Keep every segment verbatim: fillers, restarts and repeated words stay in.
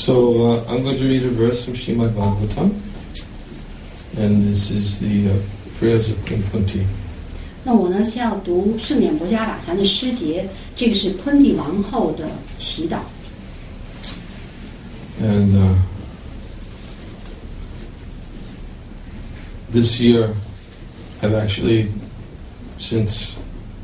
So uh, I'm going to read a verse from Srimad Bhagavatam, and this is the uh, prayers of Queen Kunti. 那我呢，先要读圣典博伽打禅的诗节，这个是昆蒂王后的祈祷。 And uh, this year, I've actually, since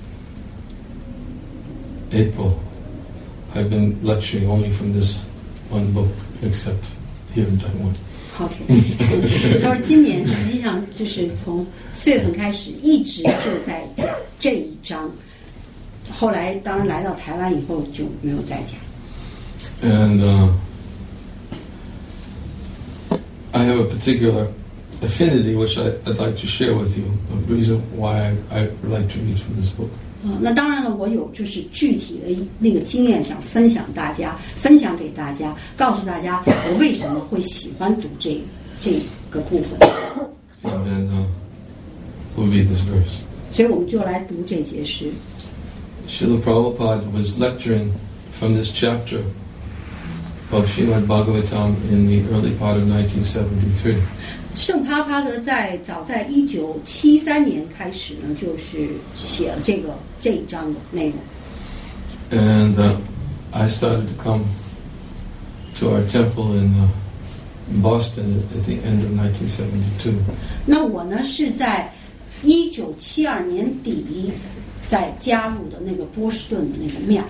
April, I've been lecturing only from this one book, except here in Taiwan. OK， 他说今年实际上就是从四月份开始，一直就在讲这一章。后来当然来到台湾以后就没有再讲。 And uh, I have a particular affinity which I, I'd like to share with you. The reason why I, I like to read from this book. 啊，那当然了，我有就是具体的那个经验想分享大家，分享给大家，告诉大家我为什么会喜欢读这这个部分。 And then uh, we'll read this verse. 所以我们就来读这节诗。 Srila Prabhupada was lecturing from this chapter of Srimad Bhagavatam in the early part of nineteen seventy-three. 圣帕帕德在早在一九七三年开始呢，就是写了这个这一章的内容。 And uh, I started to come to our temple in, uh, in Boston at the end of nineteen seventy-two. 那我呢是在一九七二年底在加入的那个波士顿的那个庙。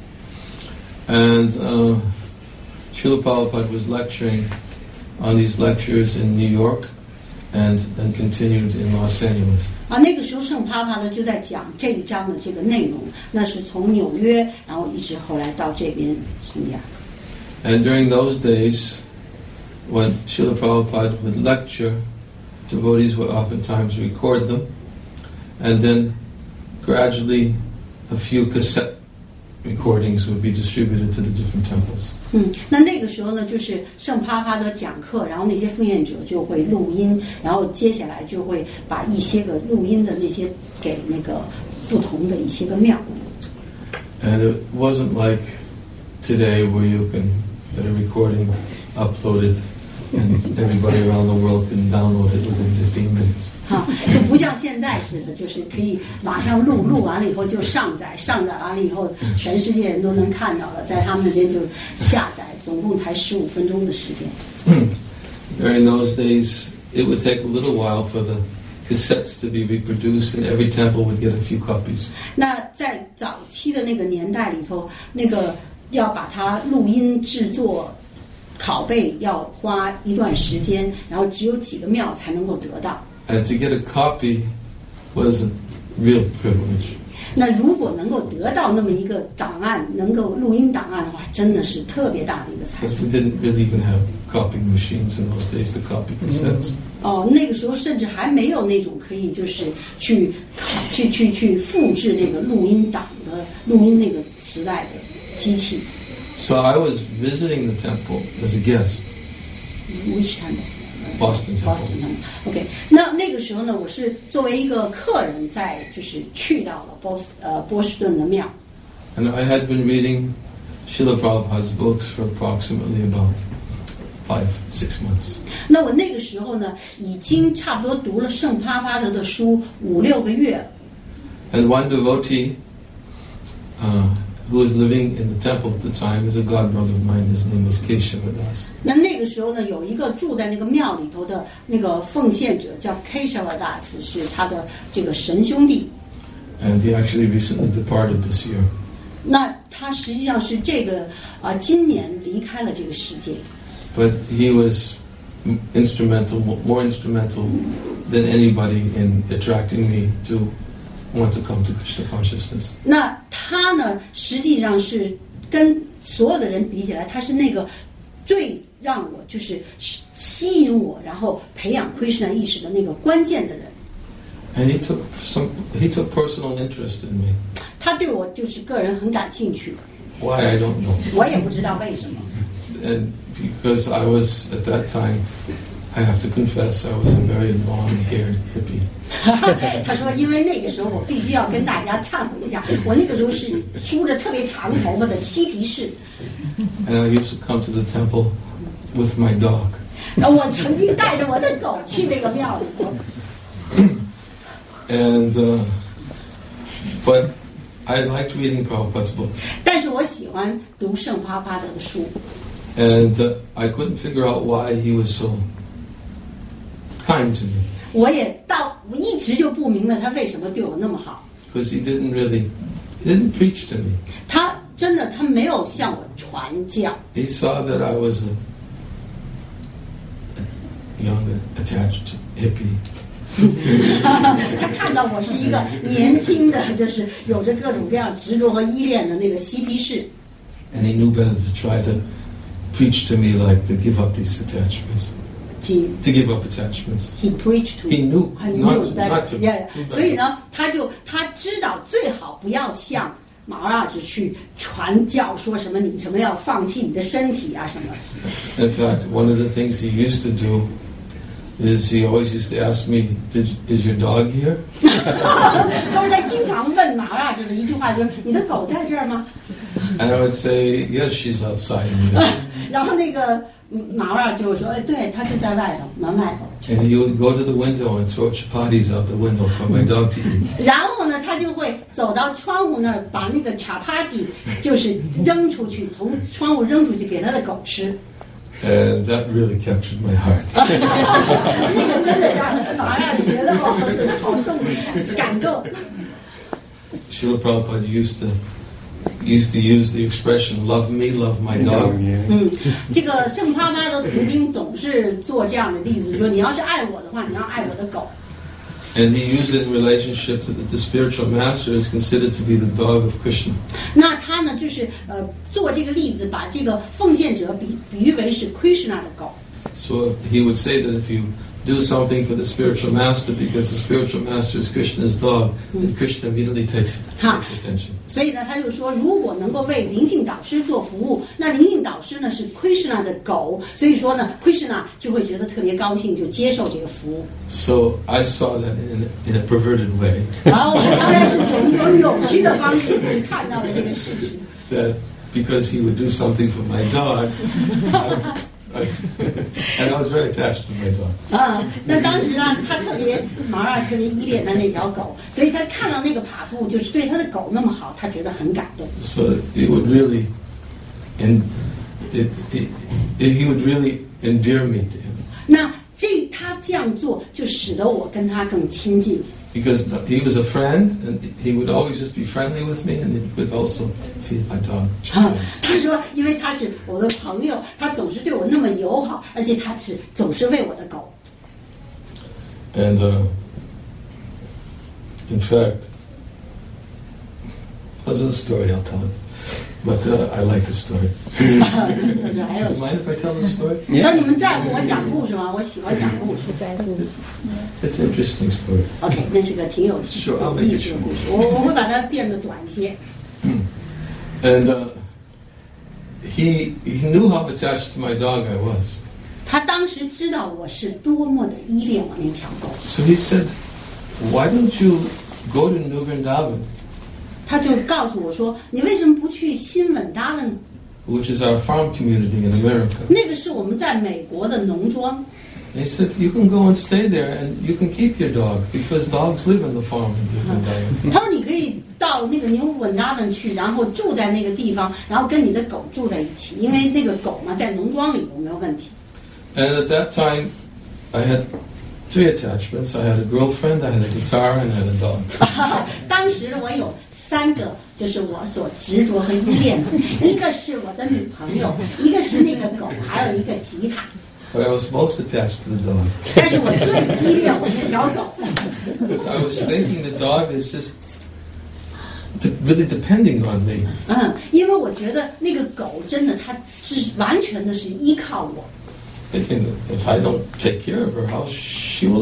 And uh, Srila Prabhupada was lecturing on these lectures in New York and then continued in Los Angeles. 啊，那个时候圣帕帕的就在讲这一章的这个内容，那是从纽约，然后一直后来到这边圣地亚哥。 And during those days, when Srila Prabhupada would lecture, devotees would oftentimes record them, and then gradually a few cassette recordings would be distributed to the different temples. 嗯，那那个时候呢，就是圣帕帕的讲课，然后那些奉献者就会录音，然后接下来就会把一些个录音的那些给那个不同的一些个庙。 And it wasn't like today where you can get a recording, upload it, and everybody around the world can download it within fifteen minutes. 哈，就不像现在似的，就是可以马上录，录完了以后就上载，上载完了以后，全世界人都能看到了，在他们那边就下载，总共才十五分钟的时间。 During those days, it would take a little while for the cassettes to be reproduced, and every temple would get a few copies. 那在早期的那个年代里头，那个要把它录音制作。拷贝要花一段时间，然后只有几个庙才能够得到。 And to get a copy was a real privilege. 那如果能够得到那么一个档案，能够录音档案的话，真的是特别大的一个财 Because 富。 we didn't really even have copying machines in those days to copy cassettes. 哦，那个时候甚至还没有那种可以就是去去去去复制那个录音档的录音那个时代的机器。 So I was visiting the temple as a guest. Which temple? Boston temple. Boston temple. OK， 那那个时候呢，我是作为一个客人在，就是去到了波斯呃波士顿的庙。 And I had been reading Srila Prabhupada's books for approximately about five, six months. 那我那个时候呢，已经差不多读了圣帕帕德的书五六个月了。 And one devotee, uh, who was living in the temple at the time, is a godbrother of mine. His name was Keshavadas. 那那个时候呢，有一个住在那个庙里头的那个奉献者叫 Keshavadas， 是他的这个神兄弟。 And he actually recently departed this year. 那他实际上是这个啊、呃，今年离开了这个世界。 But he was instrumental, more instrumental than anybody in attracting me to want to come to Krishna consciousness. 那他呢，实际上是跟所有的人比起来，他是那个最让我就是吸引我，然后培养 Krishna 意识的那个关键的人。 And he took some, he took personal interest in me. 他对我就是个人很感兴趣。 Why, I don't know. 我也不知道为什么。 And because I was at that time I have to confess, I was a very long-haired hippie. 他说：“因为那个时候我必须要跟大家忏悔一下，我那个时候是梳着特别长头发的嬉皮士。” And I used to come to the temple with my dog. 我曾经带着我的狗去那个庙里头。 And uh, but I liked reading Prabhupada's book. 但是我喜欢读圣帕帕德的书。 And uh, I couldn't figure out why he was so kind to me. 我也到我一直就不明白他为什么对我那么好。 Because he didn't really, he didn't preach to me. 他真的他没有向我传教。 He saw that I was a, a young, attached hippie. 他看到我是一个年轻的，就是有着各种各样执着和依恋的那个嬉皮士。 And he knew better to try to preach to me like to give up these attachments. He, to give up attachments. He preached to me. He knew, He not knew to, better. not to. Yeah. 所以呢，他就他知道最好不要向马拉子去传教，说什么你什么要放弃你的身体啊什么。 In fact, one of the things he used to do is he always used to ask me, Did, is your dog here? 他说他经常问马拉子的一句话就是你的狗在这儿吗？ And I would say, yes, she's outside. 然后那个马拉就说，哎，对，他就在外头门外头。 And he would go to the window and throw chapatis out the window for my dog to eat. 然后呢，他就会走到窗户那儿，把那个茶帕蒂就是扔出去，从窗户扔出去给他的狗吃。 And that really captured my heart. 那个真的让马拉觉得哦，好动，感动。 Srila Prabhupada used to used to use the expression "love me, love my dog." 嗯，这个圣帕帕都曾经总是做这样的例子，说你要是爱我的话，你要爱我的狗。 And he used it in relationship to that the spiritual master is considered to be the dog of Krishna. 那他呢，就是呃，做这个例子，把这个奉献者比比喻为是 Krishna 的狗。 So he would say that if you do something for the spiritual master because the spiritual master is Krishna's dog, then Krishna immediately takes, takes attention. 所以呢，他就说，如果能够为灵性导师做服务，那灵性导师呢是 Krishna 的狗，所以说呢 ，Krishna 就会觉得特别高兴，就接受这个服务。 So I saw that in a, in a perverted way. 然后我当然是从有扭曲的方式就看到了这个事实。 That because he would do something for my dog, I was, I, and I was very attached to my dog. 啊，那当时呢，他特别马尔特别依恋的那条狗，所以他看到那个帕布就是对他的狗那么好，他觉得很感动。 So it would really, and it, it, it, he would really endear me to him. 那这他这样做，就使得我跟他更亲近。 Because he was a friend, and he would always just be friendly with me, and he would also feed my dog. 啊，他说，因为他是我的朋友，他总是对我那么友好，而且他是总是喂我的狗。 And uh, in fact, there's a story I'll tell it, but uh, I like the story. 还有 Do you mind if I tell the story? 那你们在乎我讲故事吗？我喜欢讲故事。 在乎。 It's an interesting story. OK， 那是个挺有 Sure, I'll 有 make 意 it 思的 short. 故事。我我会把它变得短一些。 And uh, he he knew how attached to my dog I was. 他当时知道我是多么的依恋我那条狗， So he said, "Why don't you go to New Vrindavan, 他就告诉我说：“你为什么不去新稳达呢？ which is our farm community in America?" 那个是我们在美国的农庄。 He said, "You can go and stay there, and you can keep your dog because dogs live in the farm in New Vrindavan." 他说你可以到那个牛稳达文去，然后住在那个地方，然后跟你的狗住在一起，因为那个狗嘛，在农庄里有没有问题？ And at that time, I had three attachments. I had a girlfriend, I had a guitar, and I had a dog. 当时我有三个，就是我所执着和依恋的，一个是我的女朋友，一个是那个狗，还有一个吉他。 But I was most attached to the dog 但是我最依恋我那条狗， because I was thinking the dog is just de- really depending on me. 嗯，因为我觉得那个狗真的，它是完全的是依靠我。 Thinking that if I don't take care of her, how she will live.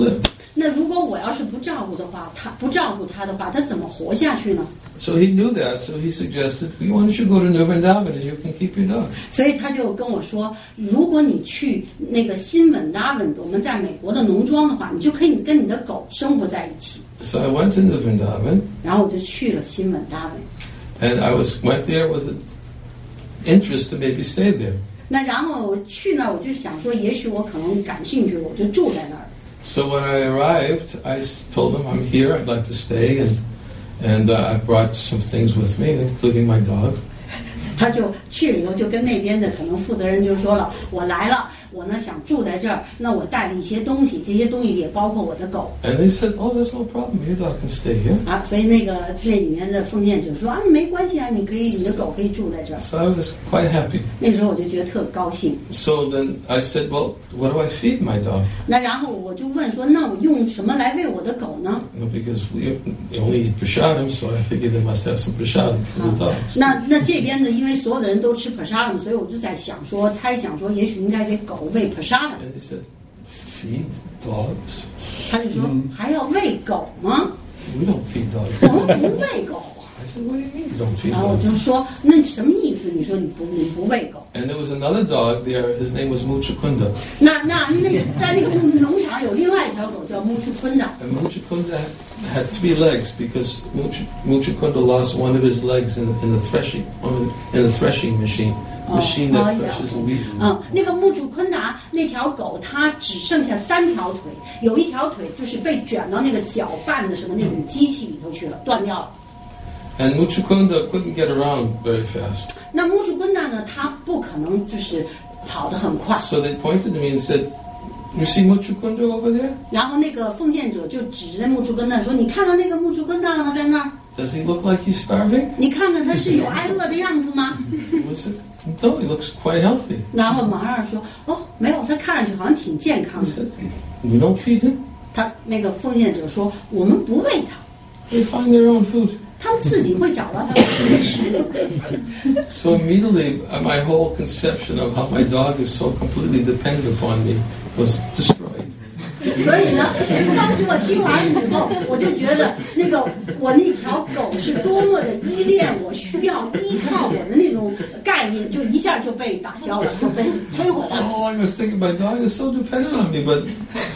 那如果我要是不照顾的话，他不照顾他的话，他怎么活下去呢？ So he knew that, so he suggested, why don't you go to New Vrindavan and you can keep your dog? 所以他就跟我说，如果你去那个新稳达文，我们在美国的农庄的话，你就可以跟你的狗生活在一起。 So I went to New Vrindavan. 然后我就去了新稳达文。 And I was went there with an interest to maybe stay there. 那然后我去那儿，我就想说，也许我可能感兴趣，我就住在那儿。 So when I arrived, I told them I'm here, I'd like to stay, and and uh, I brought some things with me, including my dog. 他就去了以后，就跟那边的可能负责人就说了，我来了，我呢想住在这儿，那我带了一些东西，这些东西也包括我的狗。 And they said, oh, there's no problem, your dog can stay here. 啊，所以那个那里面的奉献者说啊，没关系啊，你可以，你的狗可以住在这儿。 So I was quite happy. 那时候我就觉得特高兴。 So then I said, well, what do I feed my dog? 那然后我就问说，那我用什么来喂我的狗呢？ You know, because we only eat prasadam, so I figured they must have some prasadam for the dogs. 那那这边的，因为所有的人都吃 prasadam， 所以我就在想说，猜想说，也许应该给狗喂 prasadam。 And they said, feed dogs? 他就说还要喂狗吗？ We don't feed dogs. 我们不喂狗。 I said, what do you mean you don't feed 然后我就 dogs? 说，那什么意思？你说你不你不喂狗？ And there was another dog there, his name was Muchukunda. 那那那个在那个农场有另外一条狗叫木楚坤的。 And Muchukunda had three legs because Much- Muchukunda lost one of his legs in, in the threshing in the threshing machine, machine that threshes wheat. 嗯，那个木楚坤达那条狗，它只剩下三条腿，有一条腿就是被卷到那个搅拌的什么那种机器里头去了，断掉了。 And Muchukunda couldn't get around very fast. 那木楚坤达呢，它不可能就是跑得很快。 So they pointed to me and said, you see Muchukunda over there? 然后那个奉献者就指着木楚坤达说：“你看到那个木楚坤达了吗？在那儿？ Does he look like he's starving? 你看看他是有挨饿的样子吗？” I said, no, he looks quite healthy. 然后马上说：“哦，没有，他看上去好像挺健康 I 的。 said, we don't feed him. ” 他那个奉献者说：“我们不喂他， They find their own food. 他们自己会找到他们吃的食物。” So immediately, uh, my whole conception of how my dog is so completely dependent upon me was destroyed. 所以呢，当时我听完以后，我就觉得那个我那条狗是多么的依恋我，需要依靠我的那种概念，就一下就被打消了，就被摧毁了。 Oh, I was thinking my dog is so dependent on me, but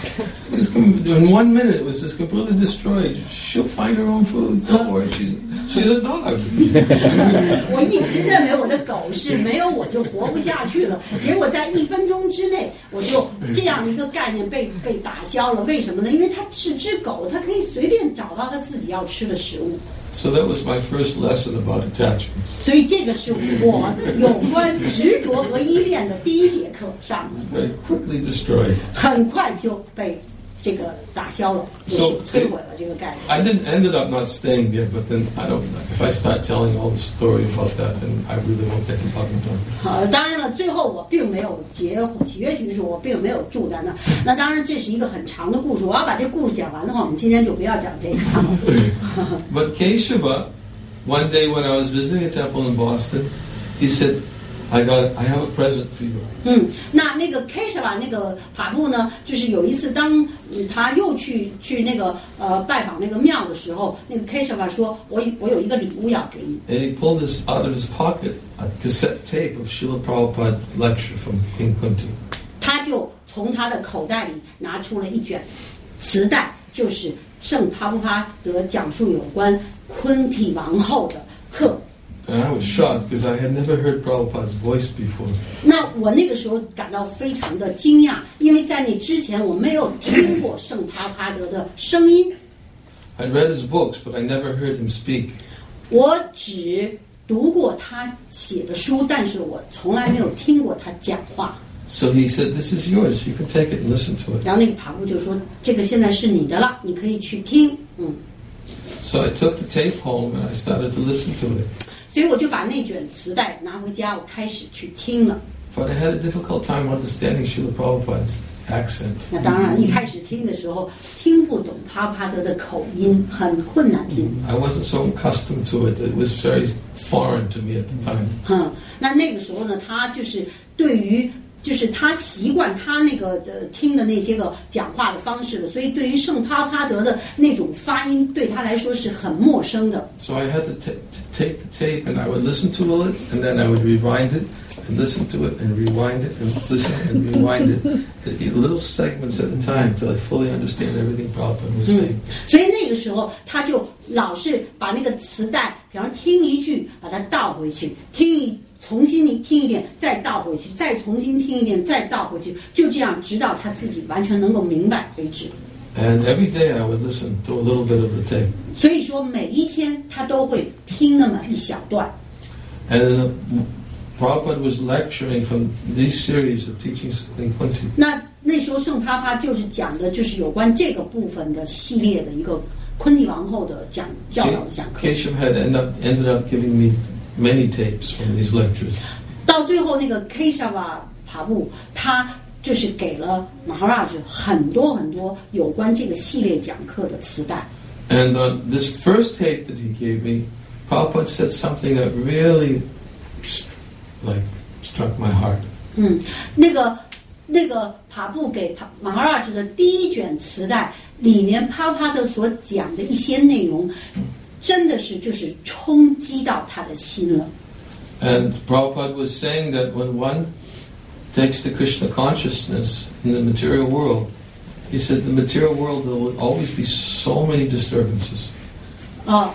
it was com- in one minute it was just completely destroyed. She'll find her own food. Don't worry, she's she's a dog. 我一直认为我的狗是没有我就活不下去了，结果在一分钟之内，我就这样一个概念被被打消了。为什么呢？因为它是只狗，它可以随便找到它自己要吃的食物。 So that was my first lesson about attachments. 所以这个是我有关执着和依恋的第一节课上的， Very quickly destroyed. 很快就被这个打消了，就是摧毁了这个概念。 I didn't ended up not staying there, but then I don't. If I start telling all the story about that, then I really won't get to Bhagavatam. 好，当然了，最后我并没有结喜悦居士，我并没有住在那儿。那当然，这是一个很长的故事。我要把这故事讲完的话，我们今天就不要讲这个。 But Keshava, one day when I was visiting a temple in Boston, he said, "I got, I have a present for you." 嗯，那那个 Keshava 那个帕布呢，就是有一次当嗯他又去去那个呃拜访那个庙的时候，那个 Keshava 说：“我我有一个礼物要给你。” And he pulled his, out of his pocket a cassette tape of Srila Prabhupada's lecture from King Kunti. 他就从他的口袋里拿出了一卷磁带，就是圣帕布帕德讲述有关昆提王后的课。 And I was shocked because I had never heard Prabhupada's voice before. 那我那个时候感到非常的惊讶，因为在那之前我没有听过圣帕布帕德的声音。 I'd read his books, but I never heard him speak. 我只读过他写的书，但是我从来没有听过他讲话。 So he said, "This is yours. You can take it and listen to it." 然后那个帕布就说：“这个现在是你的了，你可以去听。”嗯， So I took the tape home and I started to listen to it. 所以我就把那卷磁带拿回家，我开始去听了。 But I had a difficult time understanding Srila Prabhupada's accent. 那当然，一开始听的时候听不懂帕布帕德的口音，很困难听。 I wasn't so accustomed to it. It was very foreign to me at the time. 嗯，那那个时候呢，他就是对于就是他习惯他那个呃听的那些个讲话的方式了，所以对于圣帕帕德的那种发音对他来说是很陌生的。 So I had to t- take the tape and I would listen to it and then I would rewind it and listen to it and rewind it and listen and rewind it, little segments at a time till I fully understand everything Prabhupada was saying. 所以那个时候他就老是把那个磁带，比方听一句，把它倒回去，听一。重新听一遍，再倒回去，再重新听一遍，再倒回去，就这样，直到他自己完全能够明白为止。 And every day I would listen to a little bit of the tape. 所以说，每一天他都会听那么一小段。 And Prabhupada was lecturing from these series of teachings in Kunti. 那那时候圣帕帕就是讲的，就是有关这个部分的系列的一个昆蒂王后的讲教导的讲课。 Keshav had ended up ended up giving me many tapes from these lectures. 到最后，那个 Keshava 帕布他就是给了 Maharaj 很多很多有关这个系列讲课的磁带。 And uh, this first tape that he gave me, Prabhupada said something that really, like, struck my heart. 嗯，那个那个帕布给 Maharaj 的第一卷磁带里面，帕帕的所讲的一些内容。真的是就是冲击到他的心了。 And Prabhupada was saying that when one takes the Krishna consciousness in the material world, he said the material world there will always be so many disturbances. Uh,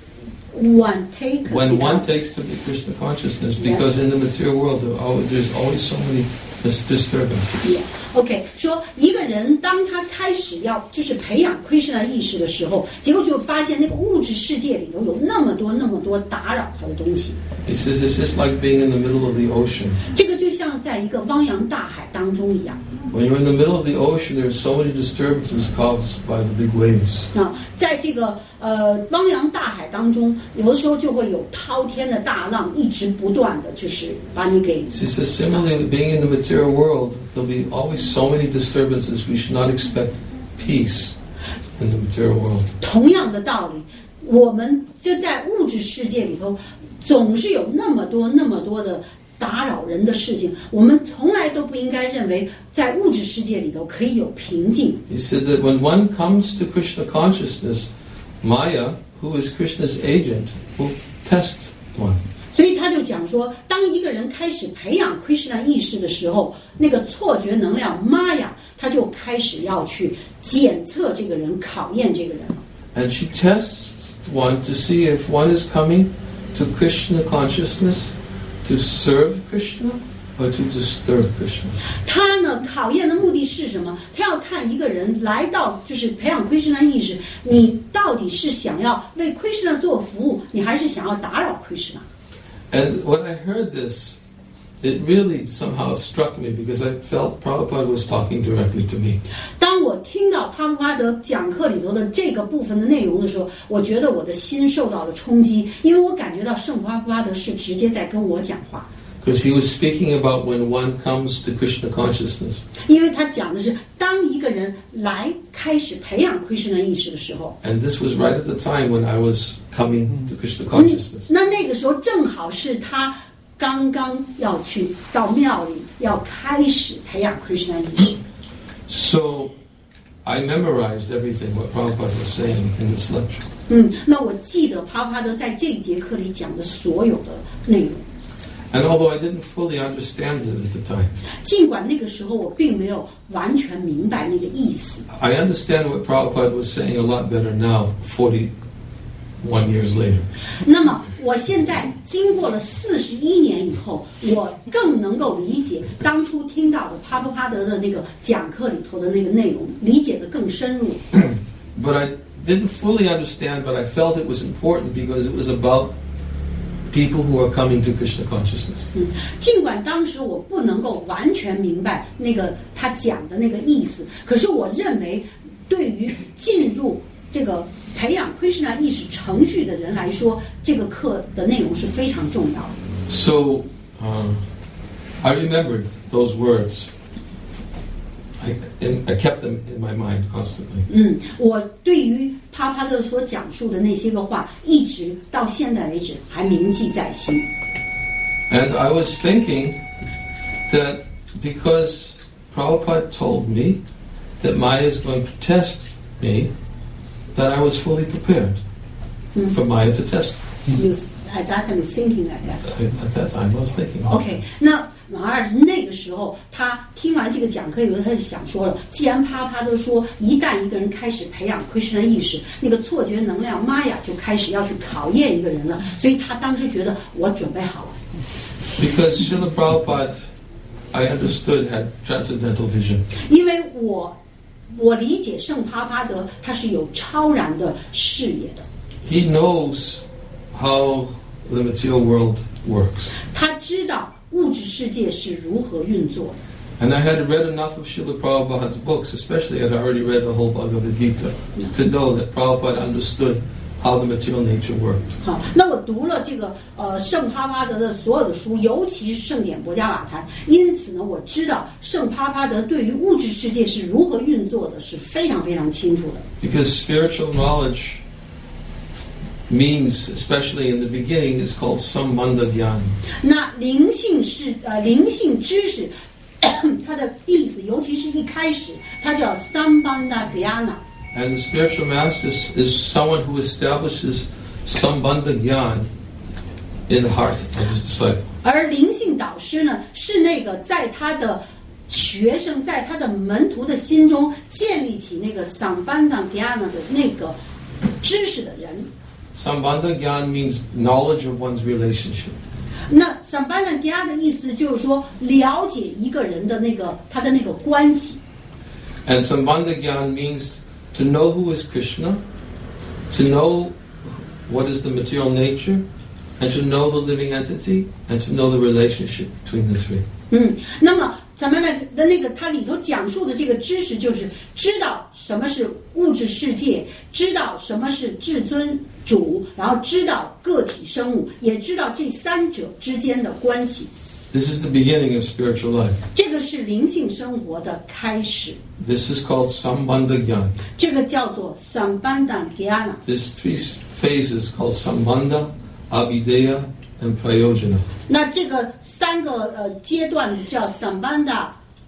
one take when one takes the Krishna consciousness, because yeah. in the material world there always, there's always so many disturbances. Yeah. OK， 说一个人当他开始要就是培养 Krishna 意识的时候，结果就发现那个物质世界里头有那么多那么多打扰他的东西。 He says it's just like being in the middle of the ocean. 这个就像在一个汪洋大海当中一样。 When you're in the middle of the ocean, there are so many disturbances caused by the big waves. 啊，在这个呃汪洋大海当中，有的时候就会有滔天的大浪，一直不断的就是把你给。 She says similarly, being in the material world, there'll be always so many disturbances. We should not expect peace in the material world. 同样的道理，我们就在物质世界里头，总是有那么多那么多的打扰人的事情，我们从来都不应该认为在物质世界里头可以有平静。 He said that when one comes to Krishna consciousness, Maya, who is Krishna's agent, will test one. 所以他就讲说，当一个人开始培养 Krishna 意识的时候，那个错觉能量 Maya， 他就开始要去检测这个人，考验这个人。 And she tests one to see if one is coming to Krishna consciousness to serve Krishna or to disturb Krishna. 他呢，考验的目的是什么？他要看一个人来到，就是培养 Krishna 意识，你到底是想要为 Krishna 做服务，你还是想要打扰 Krishna？And when I heard this, it really somehow struck me because I felt Prabhupada was talking directly to me. 当我听到帕布帕德讲课里头的这个部分的内容的时候，我觉得我的心受到了冲击，因为我感觉到圣帕布帕德是直接在跟我讲话。 Because he was speaking about when one comes to Krishna consciousness. 因为他讲的是当一个人来开始培养 Krishna 意识的时候。 And this was right at the time when I was coming to Krishna consciousness. 那那个时候正好是他刚刚要去到庙里，要开始培养 Krishna 意识。 So I memorized everything what Prabhupada was saying in this lecture. 嗯，那我记得帕布帕德在这一节课里讲的所有的内容。 And although I didn't fully understand it at the time, 尽管那个时候我并没有完全明白那个意思。 I understand what Prabhupada was saying a lot better now, forty-one years later. 那么我现在经过了四十一年以后，我更能够理解当初听到的帕布帕德的那个讲课里头的那个内容，理解的更深入。 But I didn't fully understand, but I felt it was important because it was about people who are coming to Krishna consciousness. 嗯，尽管当时我不能够完全明白那个他讲的那个意思，可是我认为，对于进入这个培养 Krishna 意识程序的人来说，这个课的内容是非常重要的。 So, um, I remembered those words. I, in, I kept them in my mind constantly. 嗯，我对于帕帕特所讲述的那些个话，一直到现在为止还铭记在心。 And I was thinking that because Prabhupada told me that Maya is going to test me, that I was fully prepared for Maya to test me. You, at that time, thinking like that. At that time, I was thinking. OK， 那马二那个时候，他听完这个讲课以后，他就想说了，既然啪啪都说，一旦一个人开始培养Krishna意识，那个错觉能量玛雅就开始要去考验一个人了，所以他当时觉得我准备好了。 Because Srila Prabhupada, I understood, had transcendental vision. 因为我我理解圣帕帕德他是有超然的视野的。 He knows how the material world works. 他知道物质世界是如何运作的。 And I had read enough of Srila Prabhupada's books, especially I had already read the whole Bhagavad Gita, to know that Prabhupada understood how the material nature worked. 好，那我读了这个呃圣帕帕德的所有的书，尤其是圣典博迦瓦坛，因此呢，我知道圣帕帕德对于物质世界是如何运作的是非常非常清楚的。 Because spiritual knowledge means, especially in the beginning, is called Sambandha Gyan. 那灵性是呃灵性知识，它的意思，尤其是一开始，它叫 Sambandha Gyana。 And the spiritual master is someone who establishes Sambandha Gyan in the heart of his disciple. 而灵性导师呢，是那个在他的学生，在他的门徒的心中建立起那个 Sambandha Gyana 的那个知识的人。 Sambandha Gyan means knowledge of one's relationship. 那 Sambandha Gyana 的意思就是说，了解一个人的那个他的那个关系。 And Sambandha Gyan means to know who is Krishna, to know what is the material nature, and to know the living entity, and to know the relationship between the three. 嗯，那么咱们的的那个它里头讲述的这个知识，就是知道什么是物质世界，知道什么是至尊主，然后知道个体生物，也知道这三者之间的关系。 This is the beginning of spiritual life. 这个是灵性生活的开始。 This is called Sambandha Gyan. 这个叫做 Sambandha Gyana. There's three phases called Sambandha, Abhideya, and Prayojana. 那这个三个呃阶段叫 Sambandha,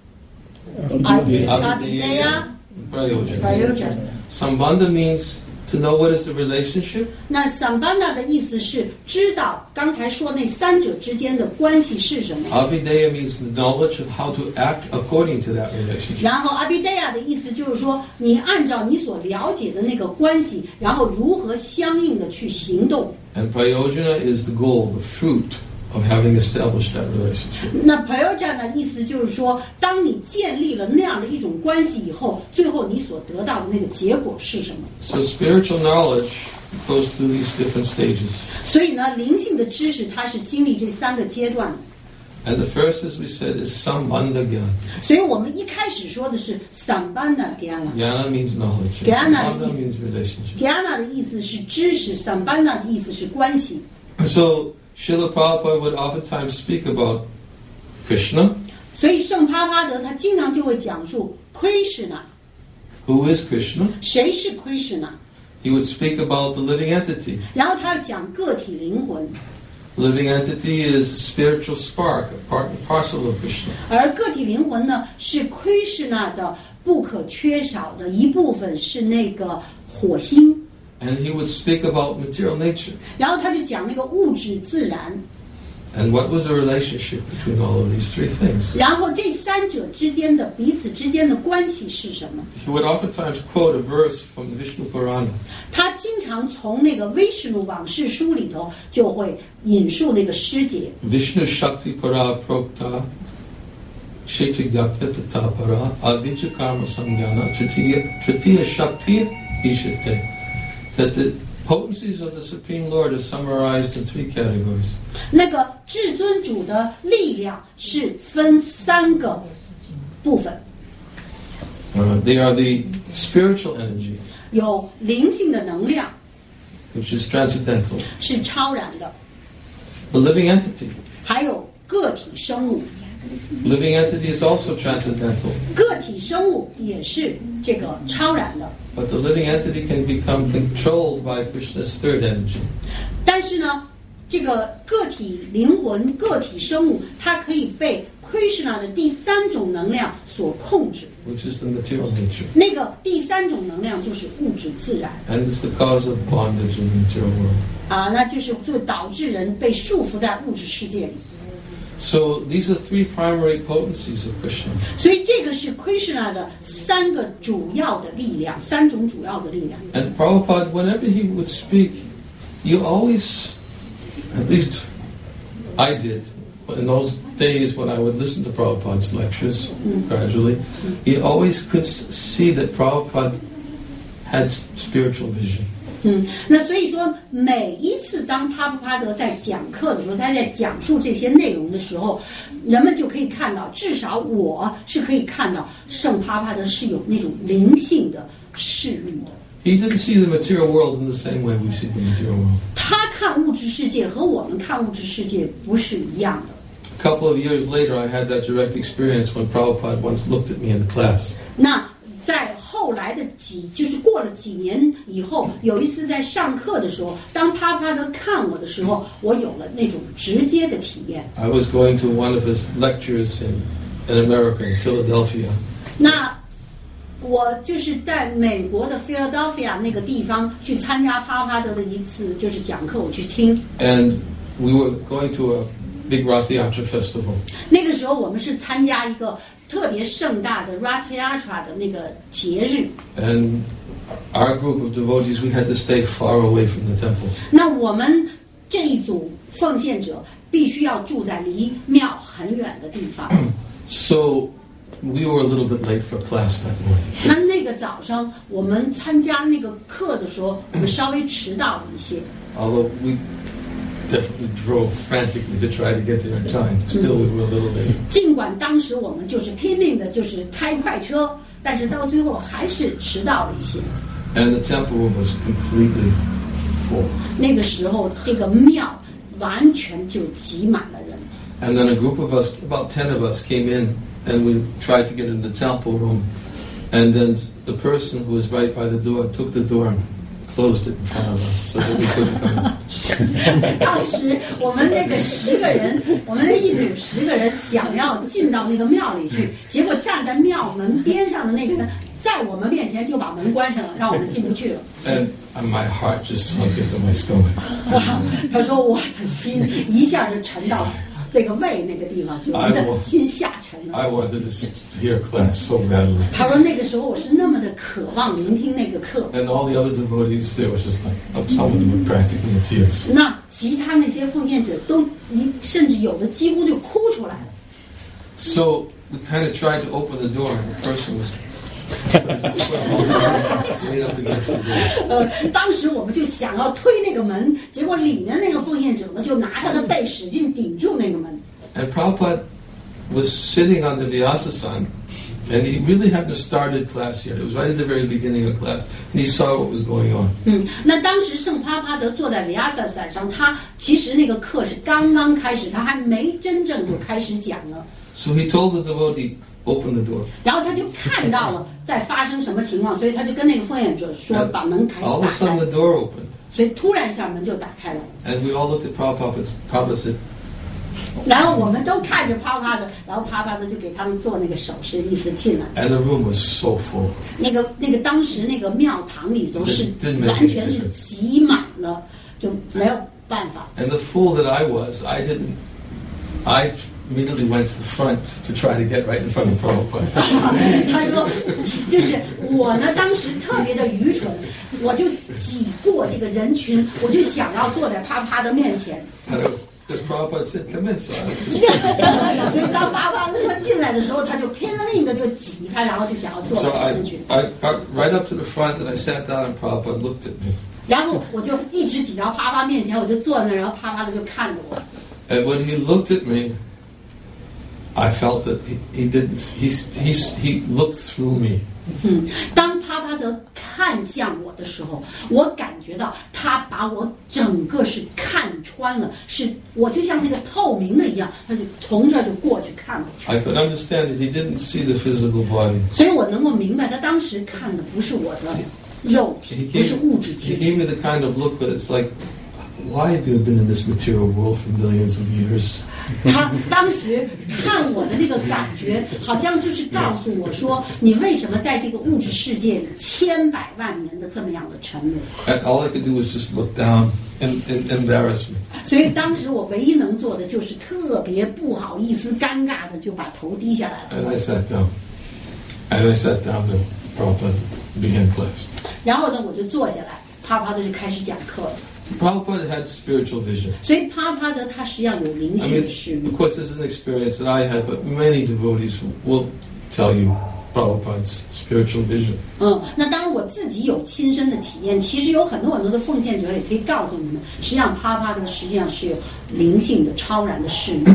Abhideya, Prayojana. Prayojana. Sambandha means to know what is the relationship. 那 Sambandha 的意思是知道刚才说那三者之间的关系是什么。 Abhideya means the knowledge of how to act according to that relationship. 然后 Abhideya 的意思就是说，你按照你所了解的那个关系，然后如何相应的去行动。 And Prayojana is the goal, the fruit of having established that relationship. 那 Prayojana 的意思就是说，当你建立了那样的一种关系以后，最后你所得到的那个结果是什么？ So spiritual knowledge goes through these different stages. 所以呢，灵性的知识它是经历这三个阶段的。 And the first, as we said, is Sambandha Gyan. 所以我们一开始说的是 Sambandha Gyana。 Jnana means knowledge. And Jnana Sambandha means- means relationship. Gyana 的意思是知识 ，Sambandha 的意思是关系。 So Srila Prabhupada would oftentimes speak about Krishna, 所以圣帕帕德他经常就会讲述 Krishna， who is Krishna. 谁是 Krishna， He would speak about the living entity. 然后他讲个体灵魂， Living entity is a spiritual spark, a part and parcel of Krishna. 而个体灵魂呢是 Krishna 的不可缺少的一部分，是那个火星。 And he would speak about material nature. 然后他就讲那个物质自然， And what was the relationship between all of these three things? 然后这三者之间的彼此之间的关系是什么？ He would oftentimes quote a verse from the Vishnu Purana. 他经常从那个 Vishnu 往事书里头就会引述那个诗节。 Vishnu Shakti Para Prokta Kshetrigyakya Tata Para Avidya Karma Samgyana Tritiya Tritiya Shakti Ishate. That the potencies of the Supreme Lord are summarized in three categories. 那个至尊主的力量是分三个部分， Uh, they are the spiritual energy, 有灵性的能量 which is transcendental. 是超然的， The living entity. 还有个体生物， Living entity is also transcendental. 个体生物也是这个超然的。 But the living entity can become controlled by Krishna's third energy. 但是呢，这个个体灵魂、个体生物，它可以被 Krishna 的第三种能量所控制。 which is the material nature. 那个第三种能量就是物质自然。 And it's the cause of bondage in the material world. 啊，那就是就导致人被束缚在物质世界里。 So these are three primary potencies of Krishna. 所以这个是 Krishna 的三个主要的力量，三种主要的力量。 And Prabhupada, whenever he would speak, you always, at least I did, in those days when I would listen to Prabhupada's lectures mm. gradually, mm. you always could see that Prabhupada had spiritual vision. 嗯，那所以说，每一次当帕布帕德在讲课的时候，他在讲述这些内容的时候，人们就可以看到，至少我是可以看到，圣帕帕德是有那种灵性的视域的。 He didn't see the material world in the same way we see the material world. 他看物质世界和我们看物质世界不是一样的。 A couple of years later, I had that direct experience when Prabhupada once looked at me in class. 那在后来的几，就是过了几年以后，有一次在上课的时候，当帕帕德看我的时候，我有了那种直接的体验。 I was going to one of his lectures in in America, in Philadelphia. 那我就是在美国的 Philadelphia 那个地方去参加帕帕德的一次就是讲课，我去听。 And we were going to a big Rath Yatra festival. 那个时候我们是参加一个特别盛大的 Rath Yatra 的那个节日。 And our group of devotees, we had to stay far away from the temple. 那我们这一组奉献者必须要住在离庙很远的地方。 So we were a little bit late for class that morning. 那那个早上我们参加那个课的时候，我们稍微迟到了一些。 Although we definitely drove frantically to try to get there in time, still we were a little late. 尽管当时我们就是拼命的，就是开快车，但是到最后还是迟到了一些。 And the temple room was completely full. 那个时候，这个庙完全就挤满了人。 And then a group of us, about ten of us, came in, and we tried to get in the temple room. And then the person who was right by the door took the door and closed it in front of us, so that we couldn't come in. 当时我们那个十个人，我们那一组十个人想要进到那个庙里去，结果站在庙门边上的那个人，在我们面前就把门关上了，让我们进不去了。 And my heart just sunk into my stomach. 哇，他说我的心一下就沉到那个胃那个地方去，我的心下沉了。 I wanted to hear class so badly. 他说那个时候我是那么的渴望聆听那个课。 And all the other devotees, there was just like, some of them were practically in tears. 那其他那些奉献者都，一甚至有的几乎就哭出来了。 So we kind of tried to open the door, and the person was laid up against the door. 呃，当时我们就想要推那个门，结果里面那个奉献者呢，就拿他的背使劲顶住那个门。 And Prabhupada was sitting on the Vyasa-san, and he really hadn't started class yet. It was right at the very beginning of class, and he saw what was going on. 嗯，那当时圣帕帕德坐在 Vyasa-san 上，他其实那个课是刚刚开始，他还没真正就开始讲呢。 So he told the devotee, open the door. 然后他就看到了在发生什么情况，所以他就跟那个奉献者说，把门开 All 打 of a sudden, 开。 the door opened, 所以突然一下门就打开了。 and we all looked at Prabhupada. Prabhupada said, 然后我们都看着帕帕的，然后帕帕的就给他们做那个手势，意思进来。 and the room was so full. 那个那个当时那个庙堂里头是完全是挤满了，就没有办法。 And the fool that I was, I didn't. I immediately went to the front to try to get right in front of Prabhupada. 他说，就是我呢，当时特别的愚蠢，我就挤过这个人群，我就想要坐在帕帕的面前。 Because Prabhupada said, come in, son. 所以当帕帕说进来的时候，他就拼了命的就挤他，然后就想要坐 So 在 I, 前面去。 I got right up to the front, and I sat down, and Prabhupada looked at me. 然后我就一直挤到帕帕面前，我就坐在那儿，然后帕帕的就看着我。 And when he looked at me, I felt that he, he didn't. He, he, he looked through me. 嗯，当帕帕德看向我的时候，我感觉到他把我整个是看穿了，是我就像那个透明的一样，他就从这儿就过去看过去。 I could understand that he didn't see the physical body. 所以我能够明白，他当时看的不是我的肉体， He 不是 gave, 物质 he 之 gave 体。 me the kind of look that it's like, why have you been in this material world for millions of years? 他当时看我的那个感觉，好像就是告诉我说，你为什么在这个物质世界里千百万年的这么样的沉沦？ And all I could do was just look down and, and embarrass me. 所以当时我唯一能做的就是特别不好意思、尴尬的就把头低下来 And 了。 I sat down. And I sat down to Prabhupada began class. 然后呢，我就坐下来，啪啪的就开始讲课了。 So Prabhupada had spiritual vision. 所以啪啪的他实际上有灵 I 性 mean, 的视域。 of course, this is an experience that I had, but many devotees will tell you Prabhupada's spiritual vision. 嗯，那当然我自己有亲身的体验，其实有很多很多的奉献者也可以告诉你们，实际上啪啪的实际上是有灵性的超然的视域。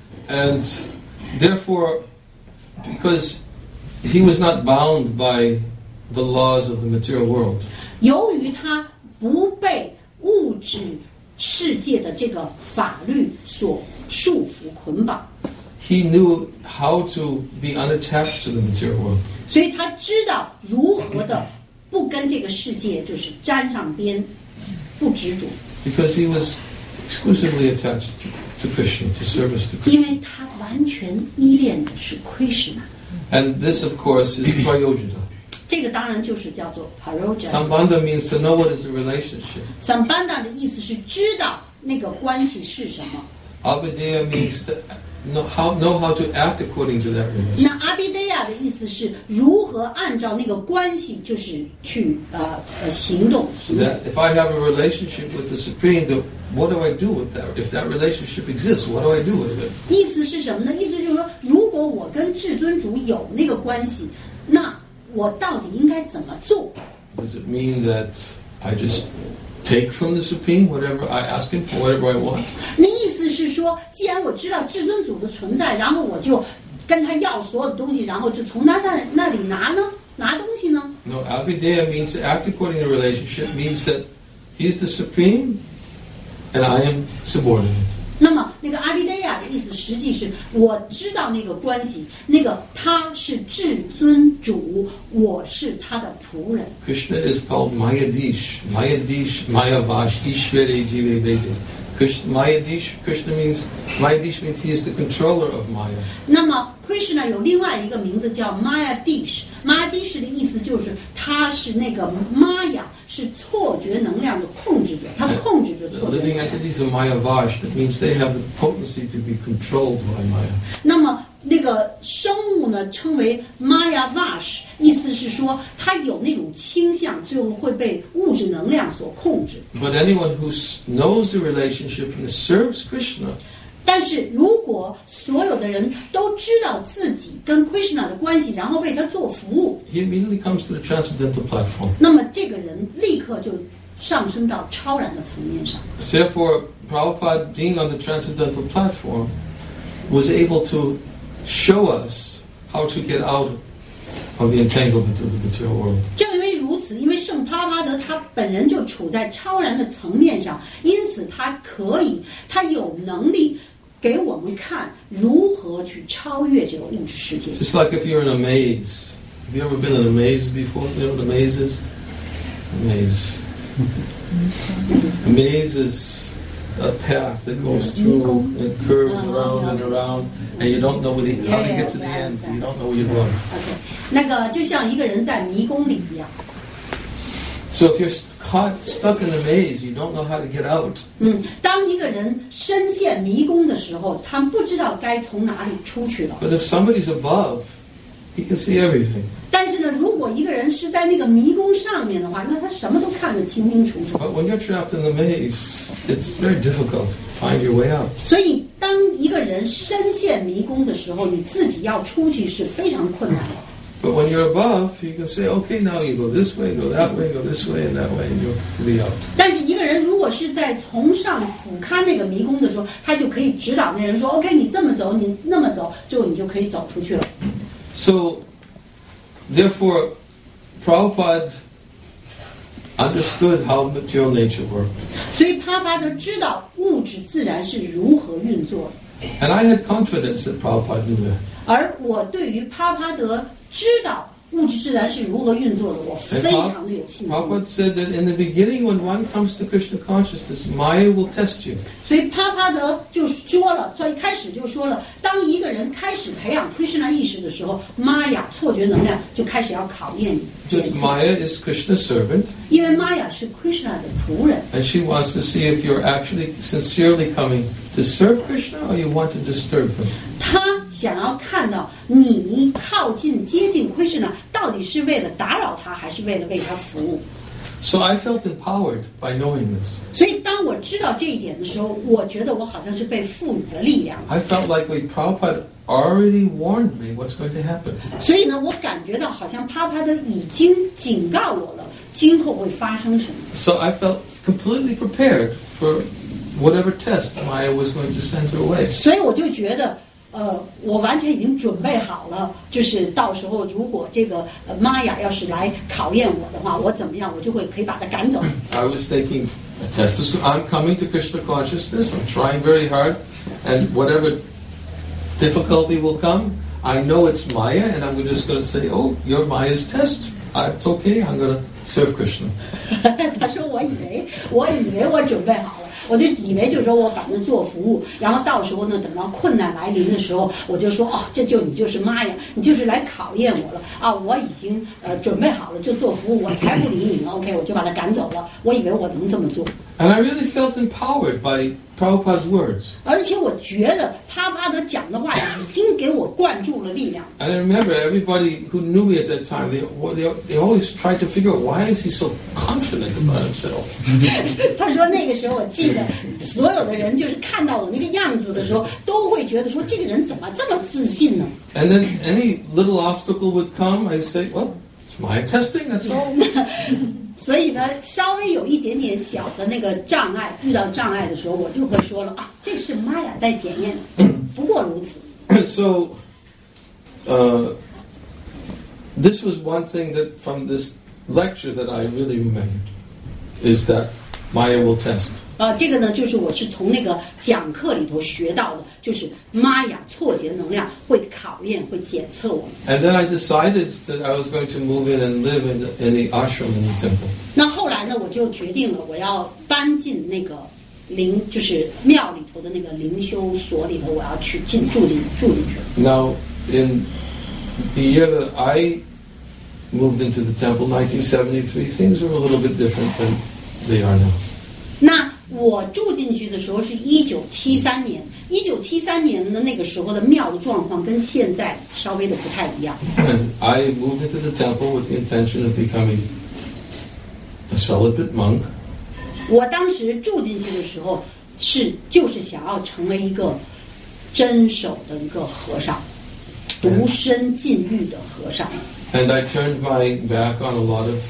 And therefore, because he was not bound by the laws of the material world, 由于他不被物质世界的这个法律所束缚捆绑， he knew how to be unattached to the material world. 所以他知道如何的不跟这个世界就是沾上边，不执着， Because he was exclusively attached to, to Krishna, to service to 因 Krishna. 为他完全依恋的是Krishna。 And this, of course, is prayojita. 这个当然就是叫做 paroja。 Sambandha means to know what is the relationship. Sambandha 的意思是知道那个关系是什么。 Abhideya means to know how, know how to act according to that relationship. 那 Abhideya 的意思是如何按照那个关系，就是去呃呃行动行动。 That if I have a relationship with the Supreme, then what do I do with that? If that relationship exists, what do I do with it? 意思是什么呢？意思就是说，如果我跟至尊主有那个关系，那我到底应该怎么做？ Does it mean that I just take from the Supreme whatever I ask him for, whatever I want? 那意思是说，既然我知道至尊主的存在，然后我就跟他要所有的东西，然后就从他那那里拿呢，拿东西呢？ No, Abhideya means to act according to the relationship, means that he's the Supreme and I am subordinate. 那么那个阿比德亚的意思，实际是我知道那个关系，那个他是至尊主，我是他的仆人。 Krishna is called Mayadish. Mayadish, Mayavash, Ishvare Jive Vede. Krishna, Mayadish, Krishna means, Mayadish means he is the controller of Maya. 那么 Krishna 有另外一个名字叫 Mayadish。Mayadish 的意思就是他是那个 Maya， 是错觉能量的控制者，他控制着 The 错觉能 living 量。 entities of Mayavash, that means they have the potency to be controlled by Maya. 那么那个生物呢，称为 Mayavash， 意思是说它有那种倾向，最后会被物质能量所控制。 But anyone who knows the relationship and serves Krishna, 但是如果所有的人都知道自己跟 Krishna 的关系，然后为他做服务， he immediately comes to the transcendental platform. 那么这个人立刻就上升到超然的层面上。 Therefore, Prabhupada, being on the transcendental platform, was able to show us how to get out of the entanglement of the material world. 正因为如此，因为圣帕帕德他本人就处在超然的层面上，因此他可以，他有能力给我们看如何去超越这个物质世界。 Just like if you're in a maze. Have you ever been in a maze before? You know what a maze is? A maze. A maze is a path that goes through and curves around and around, and you don't know where the, how to get to the end. You don't know where you're going. OK， 那个就像一个人在迷宫里一样。 So if you're caught stuck in a maze, you don't know how to get out. 嗯，当一个人深陷迷宫的时候，他不知道该从哪里出去了。 But if somebody's above, he can see everything. 但是呢，如果一个人是在那个迷宫上面的话，那他什么都看得清清楚楚。 But when you're trapped in the maze, it's very difficult to find your way out. 所以，当一个人深陷迷宫的时候，你自己要出去是非常困难的。 But when you're above, you can say, okay, now you go this way, go that way, go this way and that way, and you'll be out. 但是一个人如果是在从上俯瞰那个迷宫的时候，他就可以指导那人说 ：“OK， 你这么走，你那么走，最后你就可以走出去了。” So, therefore, Prabhupada understood how material nature worked. 所以帕帕德知道物质自然是如何运作的。 And I had confidence that Prabhupada knew that. 而我对于帕帕德知道物质自然是如何运作的，我非常的有信心。 Prabhupada said that in the beginning, when one comes to Krishna consciousness, Maya will test you. 所以帕帕德就说了，最开始就说了，当一个人开始培养 Krishna 意识的时候，玛雅错觉能量就开始要考验你。 Because Maya is Krishna's servant. 因为玛雅是 Krishna 的仆人。 And she wants to see if you're actually sincerely coming to serve Krishna or you want to disturb him. 他想要看到你靠近接近 Krishna 到底是为了打扰他，还是为了为他服务。 So I felt empowered by knowing this. 所以当我知道这一点的时候，我觉得我好像是被赋予了力量。 I felt like we Prabhupada already warned me what's going to happen. 所以呢，我感觉到好像帕帕德已经警告我了，今后会发生什么。 So I felt completely prepared for whatever test Maya was going to send her way. 所以我就觉得。呃，我完全已经准备好了，就是到时候如果这个呃玛雅要是来考验我的话，我怎么样，我就会可以把他赶走。 I was thinking, a test is, I'm coming to Krishna consciousness. I'm trying very hard, and whatever difficulty will come, I know it's Maya, and I'm just going to say, "Oh, you're Maya's test. It's okay. I'm going to serve Krishna." 他说：“我以为，我以为我准备好了。”我就以为就是说我反正做服务，然后到时候呢，等到困难来临的时候，我就说哦，这就你就是玛雅，你就是来考验我了啊！我已经呃准备好了，就做服务，我才不理你呢。OK， 我就把他赶走了。我以为我能这么做。 And I really felt empowered by Prabhupada's words. 而且我觉得帕帕德讲的话已经给我灌注了力量。 And I remember everybody who knew me at that time, they they they always tried to figure out why is he so confident about himself. 他说那个时候我记得所有的人就是看到我那个样子的时候，都会觉得说这个人怎么这么自信呢？ And then any little obstacle would come, I'd say, well, it's my testing, that's all. 所以呢，稍微有一点点小的那个障碍，遇到障碍的时候，我就会说了啊，这是玛雅在检验，不过如此。 So, uh, this was one thing that from this lecture that I really remember, is that Maya will test. 呃，这个呢，就是我是从那个讲课里头学到的，就是玛雅错觉能量会考验、会检测我们。 And then I decided that I was going to move in and live in the, in the ashram in the temple. 那后来呢，我就决定了，我要搬进那个灵，就是庙里头的那个灵修所里头，我要去进住进住进去。 Now, in the year that I moved into the temple, nineteen seventy-three, things were a little bit different than they are now. 那我住进去的时候是一九七三年，一九七三年的那个时候的庙的状况跟现在稍微的不太一样。 And I moved into the temple with the intention of becoming a celibate monk. 我当时住进去的时候是就是想要成为一个真守的一个和尚，独身禁欲的和尚。 And I turned my back on a lot of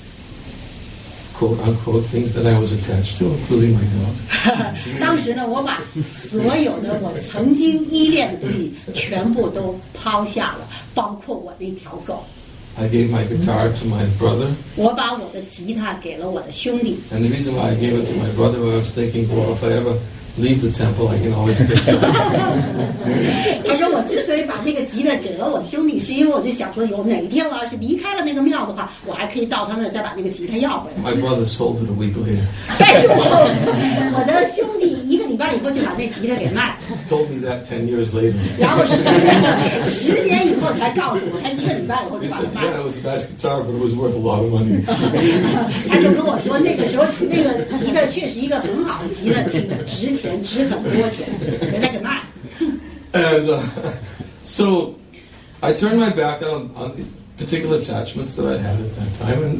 quote unquote things that I was attached to, including my dog. 当时呢，我把所有的我曾经依恋的东西全部都抛下了，包括我那条狗。 I gave my guitar to my brother. 我把我的吉他给了我的兄弟。 And the reason why I gave it to my brother, I was thinking, well, if I ever leave the temple, I can always get it. 他说我之所以把那个吉他给了我兄弟，是因为我就想说，有哪一天我要是离开了那个庙的话，我还可以到他那儿再把那个吉他要回来。 My brother sold it a week later. 但是我我的兄弟一个礼拜以后就把那吉他给卖了。 Told me that ten years later. 然后十年十年以后才告诉我，他一个礼拜以后就 He 把它 said, 卖了。 yeah, it was a nice guitar, but it was worth a lot of money. 他就跟我说，那个时候那个吉他确实一个很好的吉他，挺值钱，值很多钱，给他给卖。 And uh, so I turned my back on, on the particular attachments that I had at that time and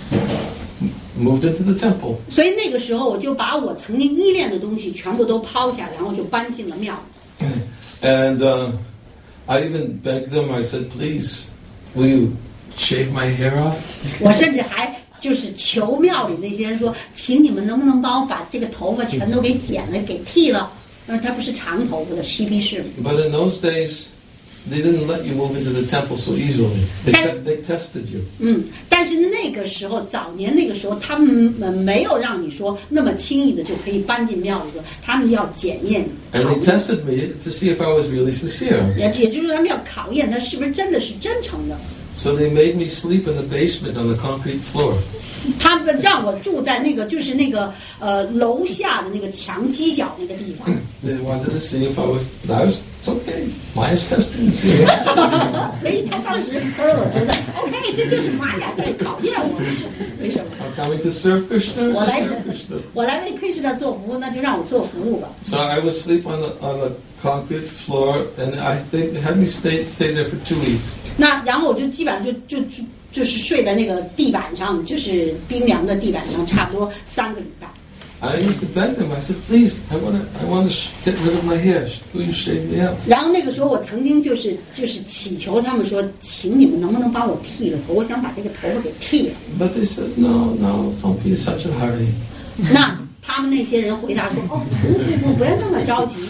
moved into the temple. 所以那个时候，我就把我曾经依恋的东西全部都抛下，然后就搬进了庙。 And uh, I even begged them, I said, please, will you shave my hair off? 我甚至还就是求庙里那些人说，请你们能不能帮我把这个头发全都给剪了，给剃了？因为它不是长头发的嬉皮士。 But in those days, they didn't let you move into the temple so easily. They, te- they tested you. 嗯，但是那个时候，早年那个时候，他们没有让你说那么轻易的就可以搬进庙里头，他们要检验你。 And they tested me to see if I was really sincere. 也也就是说，他们要考验他是不是真的是真诚的。 So they made me sleep in the basement on the concrete floor. 他们让我住在那个就是那个呃楼下的那个墙犄角那个地方。 They wanted to see if I was. I was it's okay. Maya's testing to see. 所以他当时他说我觉得 OK， 这就是玛雅在考验我。为什么 I'm coming to serve Krishna. 我 To 来 serve Krishna. 我来为 Krishna 做服务，那就让我做服务吧。 So I would sleep on the on the concrete floor, and I they had me stay stay there for two weeks. 那然后我就基本上就就就就是睡在那个地板上，就是冰凉的地板上，差不多三个礼拜。 I used to beg them. I said, "Please, I want to I want to get rid of my hair. Will you shave me up?" 然后那个时候我曾经就是就是祈求他们说，请你们能不能帮我剃了头？我想把这个头发给剃了。 But they said, "No, no, don't be in such a hurry." 那他们那些人回答说：“哦，不不不，不要这么着急。”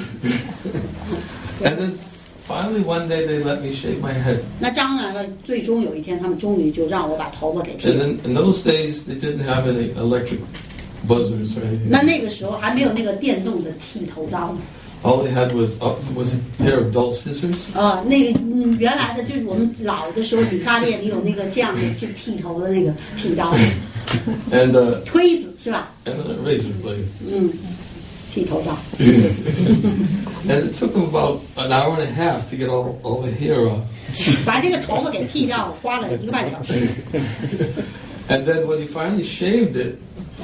And then finally one day they let me shave my head. 那当然了，最终有一天，他们终于就让我把头发给剃 And 了。 then in those days they didn't have any electric buzzers or anything. 那那个时候还没有那个电动的剃头刀。 All they had was uh, was a pair of dull scissors. 呃，那个嗯，原来的就是我们老的时候，理发店里有那个这样的去剃头的那个剃刀， And uh, 推子是吧？ and a razor blade. 嗯，剃头刀。 And it took them about an hour and a half to get all, all the hair off. 把这个头发给剃掉，花了一个半小时。 And then when he finally shaved it,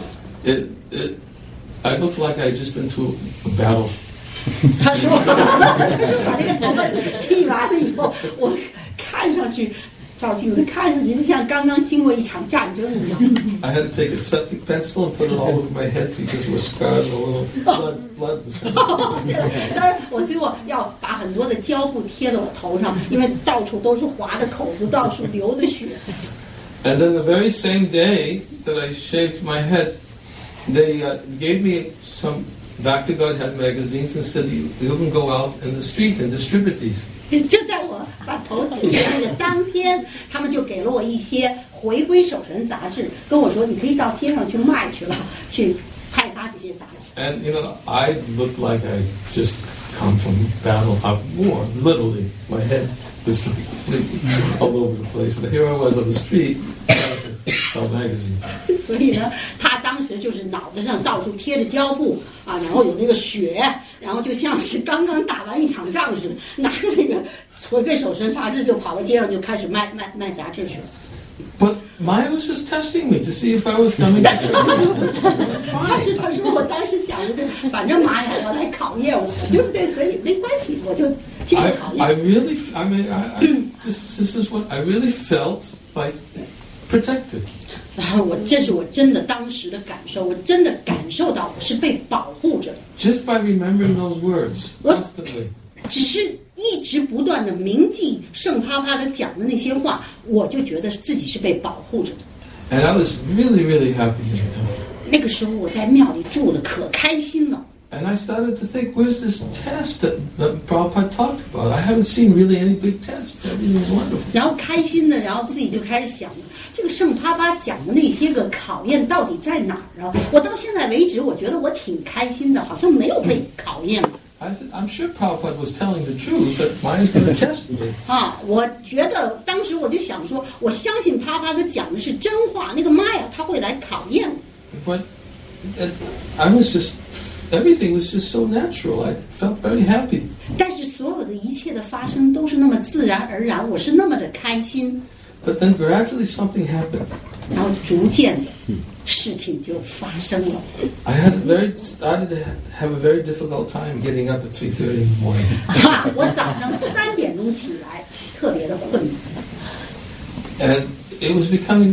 it, it I looked like I had just been through a battle. 他说，他说把这个头发剃完了以后，我看上去照镜子看上去就像刚刚经过一场战争一样。 I had to take a septic pencil and put it all over my head because there were scars all over. Blood, blood was coming. 当然，我最后要把很多的胶布贴在我头上，因为到处都是划的口子，到处流的血。 And then the very same day that I shaved my head, they uh, gave me some Back to God had magazines and said, you, you can go out in the street and distribute these. 就在我把头剃下来的当天，他们就给了我一些回归守神杂志，跟我说你可以到街上去卖去了，去派发这些杂志。 And, you know, I looked like I just come from battle of war, literally. My head was like all over the place. And here I was on the street trying to sell magazines. 所以呢，他当时就是脑袋上到处贴着胶布啊，然后有那个血，然后就像是刚刚打完一场仗似的，拿着那个回归守神杂志就跑到街上就开始卖卖卖杂志去了。 But Maya was just testing me to see if I was coming to service. 但是他说我当时想的是，反正玛雅要来考验我，对不对？所以没关系，我就接受 I, 考 I 验。 really, I mean, I, I just, this is what I really felt like protected. 然后我这是我真的当时的感受，我真的感受到我是被保护着的。 Just by remembering those words constantly. 只是一直不断的铭记圣啪啪的讲的那些话，我就觉得自己是被保护着的。 And I was really, really happy in the temple. 那个时候我在庙里住的可开心了。 And I started to think, where's this test that, that Prabhupada talked about? I haven't seen really any big test. Everything's wonderful. 然后开心的，然后自己就开始想，这个圣啪啪讲的那些个考验到底在哪儿啊？我到现在为止，我觉得我挺开心的，好像没有被考验过。 I said, I'm sure Prabhupada was telling the truth, that Maya's going to test me. 啊，我觉得当时我就想说，我相信啪啪他讲的是真话，那个妈呀，他会来考验我。 But uh, I was just, everything was just so natural. I felt very happy. 但是所有的一切的发生都是那么自然而然，我是那么的开心。 But then gradually something happened. 然后逐渐的，事情就发生了。 I had a very, started to have a very difficult time getting up at three thirty in the morning. 哈，我早上三点钟起来，特别的困难。 And it was becoming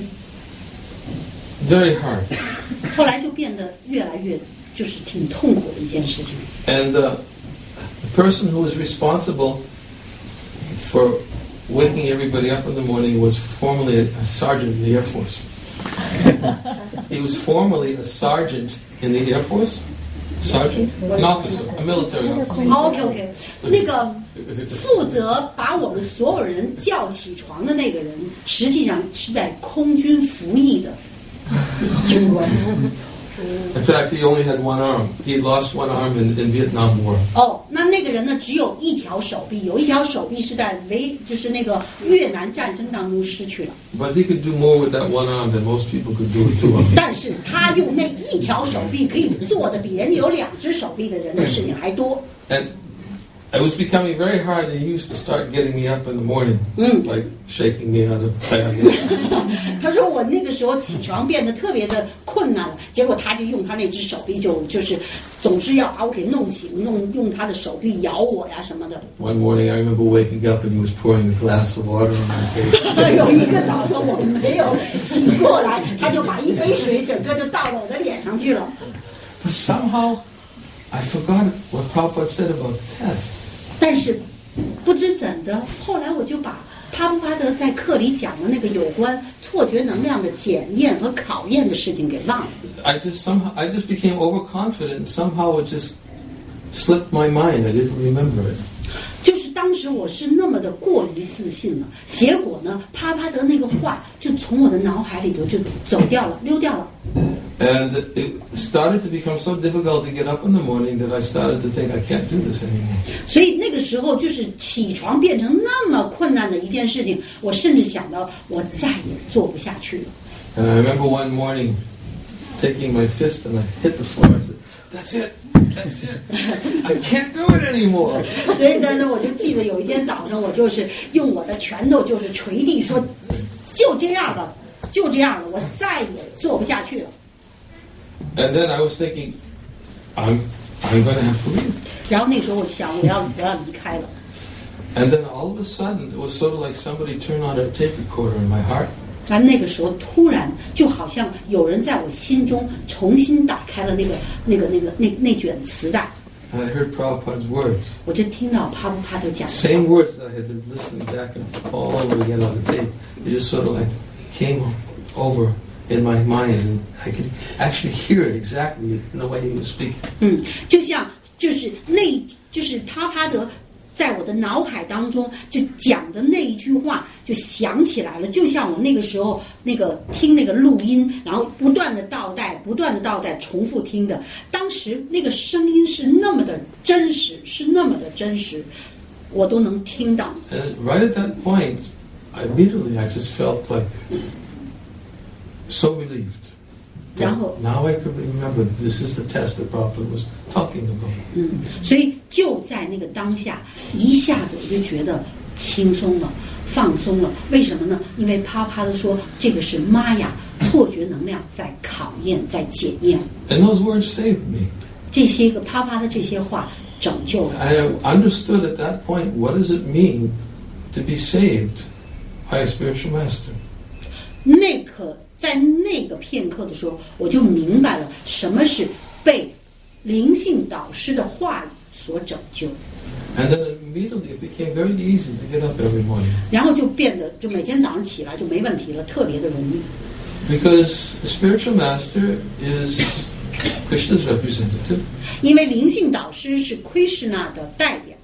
very hard. 后来就变得越来越，就是挺痛苦的一件事情。 And uh, the person who was responsible for waking everybody up in the morning was formerly a, a sergeant in the Air Force. He was formerly a sergeant in the Air Force. Sergeant? An officer, a military officer. OK OK， 那个负责把我们所有人叫起床的那个人，实际上是在空军服役的军官。 In fact, he only had one arm. He lost one arm in, in Vietnam War. 哦，那那个人呢只有一条手臂，有一条手臂是在维就是那个越南战争当中失去了。 But he could do more with that one arm than most people could do with two arms. 但是他用那一条手臂可以做的比人家有两只手臂的人的事情还多。 And it was becoming very hard. He used to start getting me up in the morning, mm. like shaking me out of bed. 他说我那个时候起床变得特别的困难了，结果他就用他那只手臂就就是总是要把我给弄醒，弄用他的手臂摇我呀什么的。 One morning I remember waking up and he was pouring a glass of water on my face. 有一个早上我没有醒过来，他就把一杯水整个就倒到我的脸上去了。 But somehow I forgot what Prabhupada said about the test. 但是不知怎的，后来我就把帕布帕德在课里讲的那个有关错觉能量的检验和考验的事情给忘了。 I just somehow I just became overconfident. Somehow it just slipped my mind. I didn't remember it. 就是当时我是那么的过于自信了，结果呢，帕帕德那个话就从我的脑海里头就走掉了，溜掉了。 And it started to become so difficult to get up in the morning that I started to think I can't do this anymore. 所以那个时候就是起床变成那么困难的一件事情，我甚至想到我再也做不下去了。 And I remember one morning taking my fist and I hit the floor. I said, "That's it, that's it. I can't do it anymore." 所以呢，我就记得有一天早上，我就是用我的拳头就是捶地说，就这样了，就这样了，我再也做不下去了。 And then I was thinking, I'm, I'm going to have to leave. 然后那时候我想，我要我要离开了。 And then all of a sudden, it was sort of like somebody turned on a tape recorder in my heart. 然后那个时候突然就好像有人在我心中重新打开了那个那个那个那那卷磁带。 And I heard Prabhupada's words. 我就听到帕布帕特讲的 Same words that I had been listening back and all over again on the tape. It just sort of like came over in my mind, and I could actually hear it exactly in the way he was speaking. 嗯，就像就是那就是帕帕德在我的脑海当中就讲的那一句话就想起来了，就像我那个时候那个听那个录音，然后不断的倒带，不断的倒带，重复听的。当时那个声音是那么的真实，是那么的真实，我都能听到。 And right at that point, I immediately I just felt like so relieved. 然后 Now I could remember this is the test that Prabhupada was talking about. 嗯，所以就在那个当下，一下子我就觉得轻松了，放松了。为什么呢？因为啪啪的说，这个是玛雅错觉能量在考验，在检验。 And those words saved me. 这些个啪啪的这些话拯救了。 I understood at that point what does it mean to be saved by a spiritual master. 那刻在那个片刻的时候，我就明白了什么是被灵性导师的话语所拯救。 And then immediately it became very easy to get up every morning. 然后就变得就每天早上起来就没问题了，特别的容易。 Because the spiritual master is Krishna's representative. 因为灵性导师是 Krishna 的代表。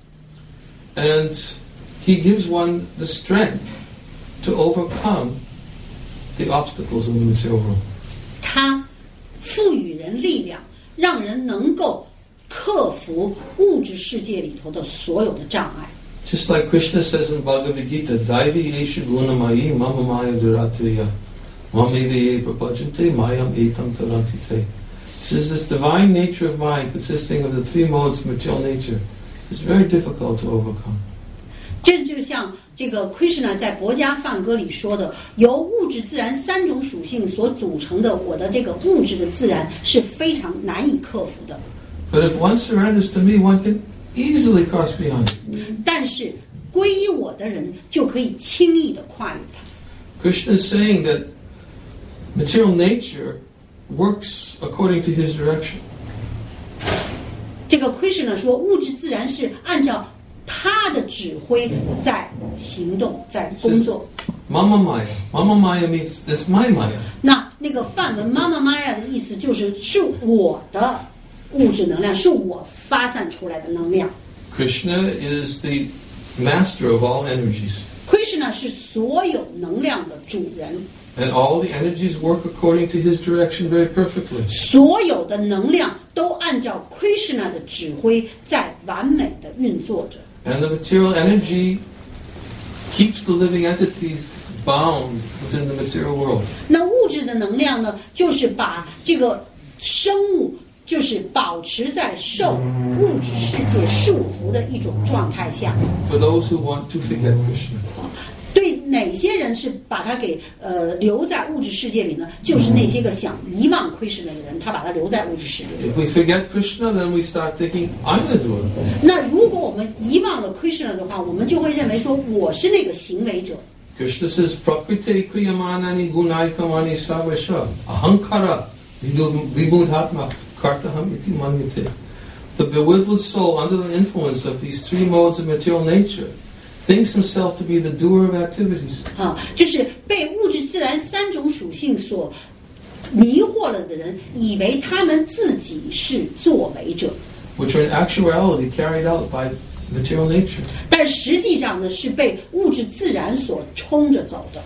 And he gives one the strength to overcome the obstacles in the material world. 他赋予人力量，让人能够克服物质世界里头的所有的障碍。 Just like Krishna says in Bhagavad Gita, Daivi yeshu gunamayi mama maya duratriya mamiviye prapajante mayam etam tarantite. Says this divine nature of mind consisting of the three modes of material nature is very difficult to overcome. 这就像这个 Krishna 在《博家梵歌》里说的，由物质自然三种属性所组成的我的这个物质的自然是非常难以克服的。 But if one surrenders to me, one can easily cross beyond it. 但是皈依我的人就可以轻易的跨越它。 Krishna is saying that material nature works according to his direction. 这个 Krishna 说，物质自然是按照他的指挥在行动，在工作。 Mama Maya. Mama Maya means it's my Maya. 那那个梵文妈妈玛雅的意思就是是我的物质能量，是我发散出来的能量。 Krishna is the master of all energies. Krishna 是所有能量的主人。 And all the energies work according to his direction very perfectly. 所有的能量都按照 Krishna 的指挥在完美的运作着。 And the material energy keeps the living entities bound within the material world. 那物质的能量呢，就是把这个生物就是保持在受物质世界束缚的一种状态下。 For those who want to forget Krishna. 对哪些人是把他给呃留在物质世界里呢？就是那些个想遗忘 Krishna 的人，他把他留在物质世界里。 If we forget Krishna, then we start thinking, I'm the doer. 那如果我们遗忘了 Krishna 的话，我们就会认为说我是那个行为者。 Krishna says, Prakriti kriyamanani gunaikamani savasha ahankara vibudhatma kartaham iti manyate. The bewildered soul, under the influence of these three modes of material nature, thinks himself to be the doer of activities. 啊，就是被物质自然三种属性所迷惑了的人，以为他们自己是作为者， which are in actuality carried out by material nature. 但实际上呢，是被物质自然所冲着走的。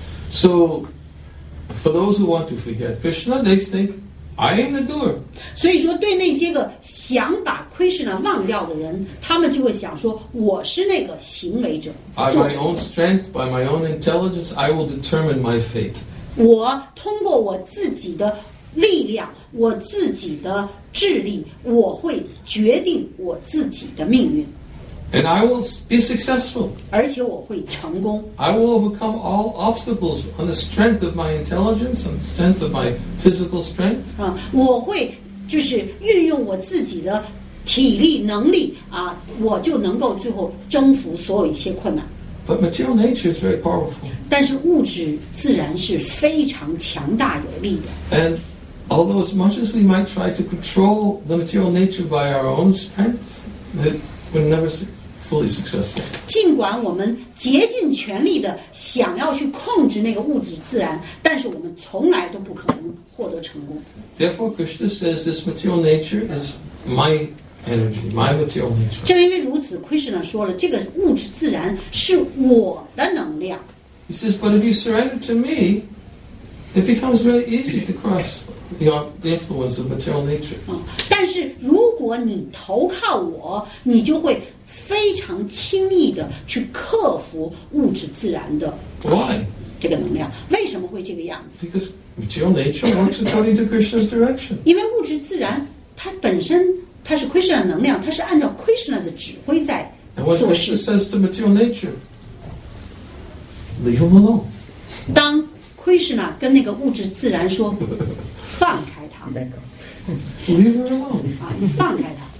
So, for those who want to forget Krishna, they think, I am the doer. 所以说，对那些个想把 Krishna 忘掉的人，他们就会想说，我是那个行为者。 By my own strength, by my own intelligence, I will determine my fate. 我通过我自己的力量，我自己的智力，我会决定我自己的命运。 And I will be successful. 而且我会成功。 I will overcome all obstacles on the strength of my intelligence, on the strength of my physical strength. 啊，我会就是运用我自己的体力能力啊，我就能够最后征服所有一些困难。 But material nature is very powerful. 但是物质自然是非常强大有力的。 And although as much as we might try to control the material nature by our own strength, it would never fully successful. 尽管我们竭尽全力的想要去控制那个物质自然，但是我们从来都不可能获得成功。 Therefore, Krishna says this material nature is my energy, my material nature. 正因为如此 ，Krishna 说了，这个物质自然是我的能量。 He says, but if you surrender to me, it becomes very easy to cross the, the influence of material nature. 啊，但是如果你投靠我，你就会非常轻易的去克服物质自然的 Why? 这个能量。为什么会这个样子？ Because material nature works according to Krishna's direction. 因为物质自然它本身它是 Krishna 的能量，它是按照 Krishna 的指挥在 And what 做 Krishna 事。 says to material nature, leave him alone. 当 Krishna 跟那个物质自然说放开他 Leave her alone. 啊，你放开他。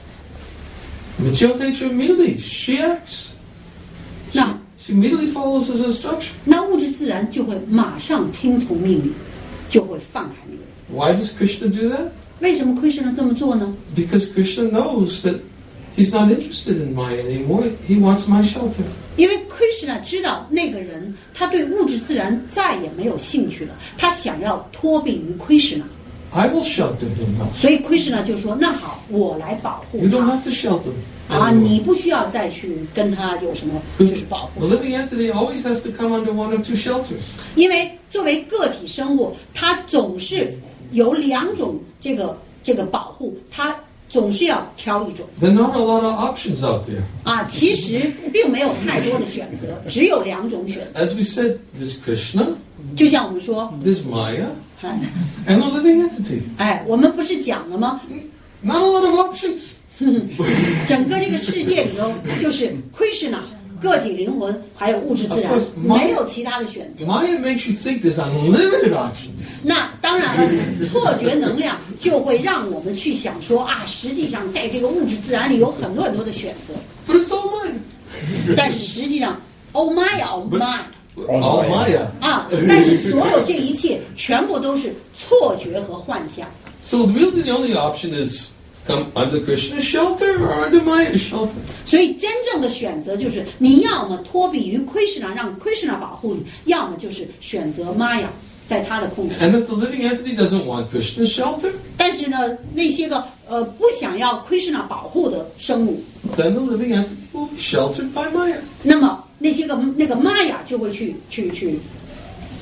Material nature immediately, she acts. She, 那 she immediately follows his instruction. 那物质自然就会马上听从命令，就会放开那个人。 Why does Krishna do that? 为什么 Krishna 这么做呢？ Because Krishna knows that he's not interested in Maya anymore. He wants my shelter. 因为 Krishna 知道那个人他对物质自然再也没有兴趣了，他想要脱避于 Krishna， I will shelter him now. 所以 Krishna 就说：“那好，我来保护 You don't 他 have to shelter him 啊， anymore. 你不需要再去跟他有什么就是保护 The，living entity always has to come under one or two shelters. 因为作为个体生物，他总是有两种这个这个保护，他总是要挑一种 There are not a lot of options out there. 啊。其实并没有太多的选择，只有两种选择。 As we said, there's Krishna, 就像我们说， there's Maya, 哎， and the living entity. 哎，我们不是讲了吗？ Not a lot of options. 整个这个世界里头，就是 Krishna 个体灵魂，还有物质自然 Of course，， 没有其他的选择。 Maya makes you think there's unlimited options. 那当然了，错觉能量就会让我们去想说啊，实际上在这个物质自然里有很多很多的选择， But it's all Maya. 但是实际上，Oh my oh my All Maya. 啊，但是所有这一切全部都是错觉和幻象。 So really the only option is come under Krishna's shelter or under Maya's shelter. 所以真正的选择就是，你要么脱避于 Krishna， 让 Krishna 保护你，要么就是选择 Maya， 在他的控制。 And if the living entity doesn't want Krishna's shelter, 但是呢，那些个呃不想要 Krishna 保护的生物， then the living entity will be sheltered by Maya. 那么那些个那个玛雅就会去去去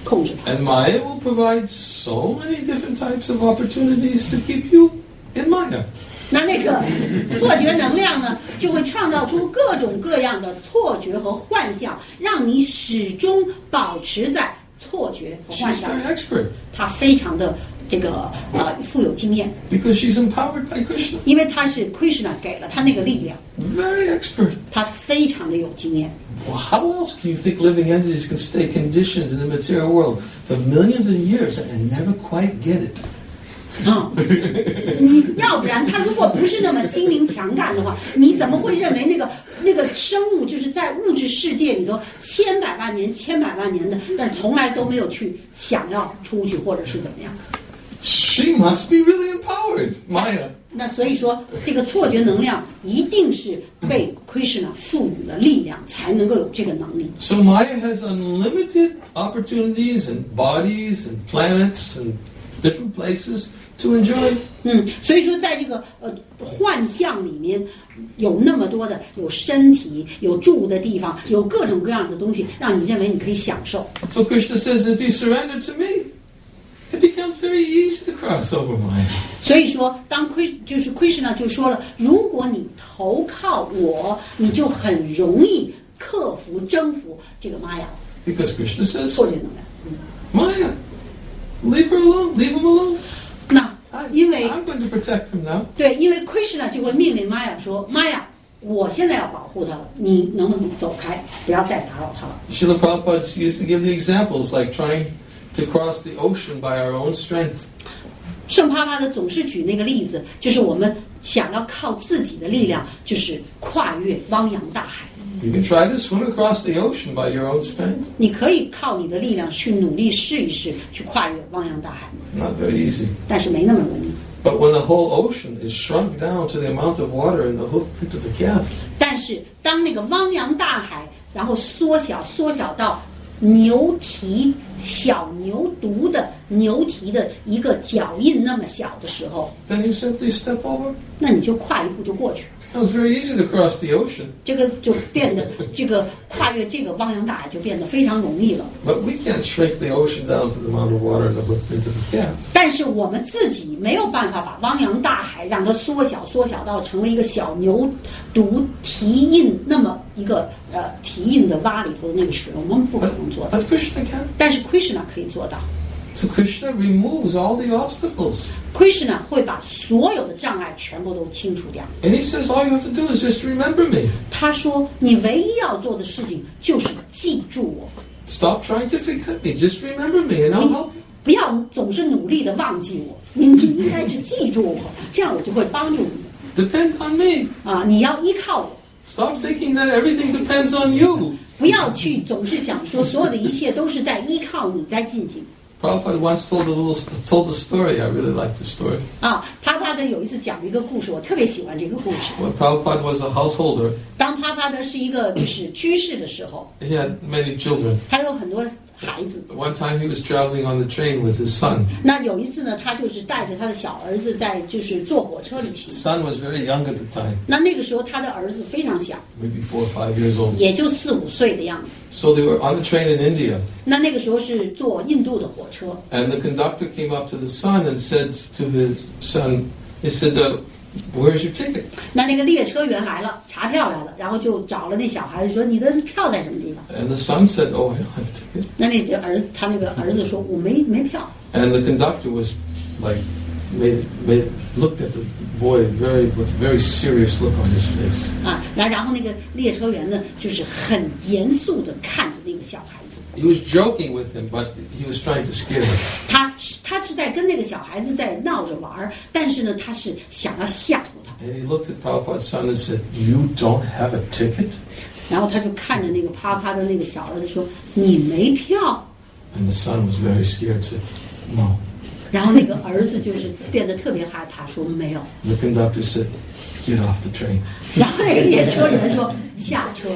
控制它。 And Maya will provide so many different types of opportunities to keep you in Maya. 那那个错觉能量呢，就会创造出各种各样的错觉和幻象，让你始终保持在错觉和 She's 幻象。 very expert 他非常的这个呃富有经验， because she's empowered by Krishna. 因为他是 Krishna 给了他那个力量， Very expert. 他非常的有经验。 Well, how else can you think living entities can stay conditioned in the material world for millions of years and never quite get it? 啊、你要不然他如果不是那么精灵强干的话，你怎么会认为那个那个生物就是在物质世界里头千百万年、千百万年的，但从来都没有去想要出去或者是怎么样？ She must be really empowered, Maya. 那所以说，这个错觉能量一定是被 Krishna 赋予了力量，才能够有这个能力。 So Maya has unlimited opportunities and bodies and planets and different places to enjoy. 嗯，所以说在这个呃幻象里面，有那么多的有身体、有住的地方，有各种各样的东西，让你认为你可以享受。 So Krishna says, if you surrender to me, it becomes very easy to cross over Maya. 所以说，当 Krish 就是 Krishna 就说了，如果你投靠我，你就很容易克服、征服这个玛雅 Because Krishna says, 错觉能量。 Maya, leave her alone, leave him alone. 那因为 I'm going to protect him now. 对，因为 Krishna 就会命令玛雅说：“玛雅，我现在要保护他了，你能不能走开，不要再打扰他了。” Srila Prabhupada used to give the examples like trying to cross the ocean by our own strength. 圣帕帕的总是举那个例子，就是我们想要靠自己的力量，就是跨越汪洋大海。 You can try to swim across the ocean by your own strength. 你可以靠你的力量去努力试一试，去跨越汪洋大海， Not very easy. 但是没那么容易。 But when the whole ocean is shrunk down to the amount of water in the hoofprint of the calf, 但是当那个汪洋大海，然后缩小缩小到牛蹄小牛犊的牛蹄的一个脚印那么小的时候， then you simply step over. 那你就跨一步就过去。 It becomes very easy to cross the ocean. 这个就变得这个跨越这个汪洋大海就变得非常容易了。 But we can't shrink the ocean down to the amount of water in the hoofprint of the calf. 但是我们自己没有办法把汪洋大海让它缩小，缩小到成为一个小牛犊蹄印那么一个呃蹄印的洼里头的那个水，我们不可能做到。 But Krishna can. 但是 Krishna 可以做到。 So Krishna removes all the obstacles. Krishna 会把所有的障碍全部都清除掉。 And he says all you have to do is just remember me. 他说：“你唯一要做的事情就是记住我， Stop trying to forget me. Just remember me and I'll help you. 不要总是努力的忘记我，你就应该去记住我，这样我就会帮助你 Depend on me. 啊！你要依靠我。” Stop thinking that everything depends on you. 不要去总是想说所有的一切都是在依靠你在进行 Prabhupada once told a little told a story. I really liked the story. 啊。帕帕德有一次讲了一个故事，我特别喜欢这个故事。 When Prabhupada was a householder, 当帕帕德是一个就是居士的时候， he had many children. 他有很多孩子。 One time he was traveling on the train with his son. 那有一次呢，他就是带着他的小儿子在就是坐火车旅行 His。son was very young at the time, 那那个时候他的儿子非常小， maybe four or five years old. 也就四五岁的样子。 So they were on the train in India, 那那个时候是坐印度的火车， and the conductor came up to the son and said to his son, he said, uh, "Where's your ticket?" 那那个列车员来了，查票来了，然后就找了那小孩子说：“你的票在什么地方？” And the son said, "Oh, I don't have a ticket." 那那个儿他那个儿子说：“我没没票。” And the conductor was like, made, made, looked at the boy very with a very serious look on his face. 啊，然然后那个列车员呢，就是很严肃的看着那个小孩子。 He was joking with him, but he was trying to scare him. 他他是在跟那个小孩子在闹着玩儿，但是呢，他是想要吓唬他。 And he looked at Prabhupada's son and said, "You don't have a ticket?" 然后他就看着那个啪啪的那个小儿子说：“你没票。” And the son was very scared, said, "No." 然后那个儿子就是变得特别害怕，说没有。 And the conductor said, "Get off the train." 然后那个列车员说下车，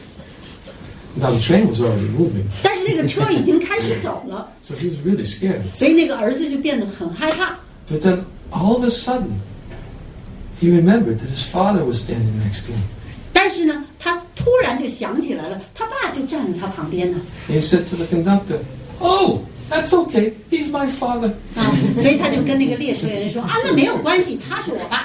Now the train was already moving, 但是那个车已经开始走了， so he was really scared. 所以那个儿子就变得很害怕。 But then all of a sudden, he remembered that his father was standing next to him. 但是呢，他突然就想起来了，他爸就站在他旁边呢。 And he said to the conductor, Oh, that's okay. He's my father. 啊，所以他就跟那个列舍人说啊，那没有关系，他是我爸。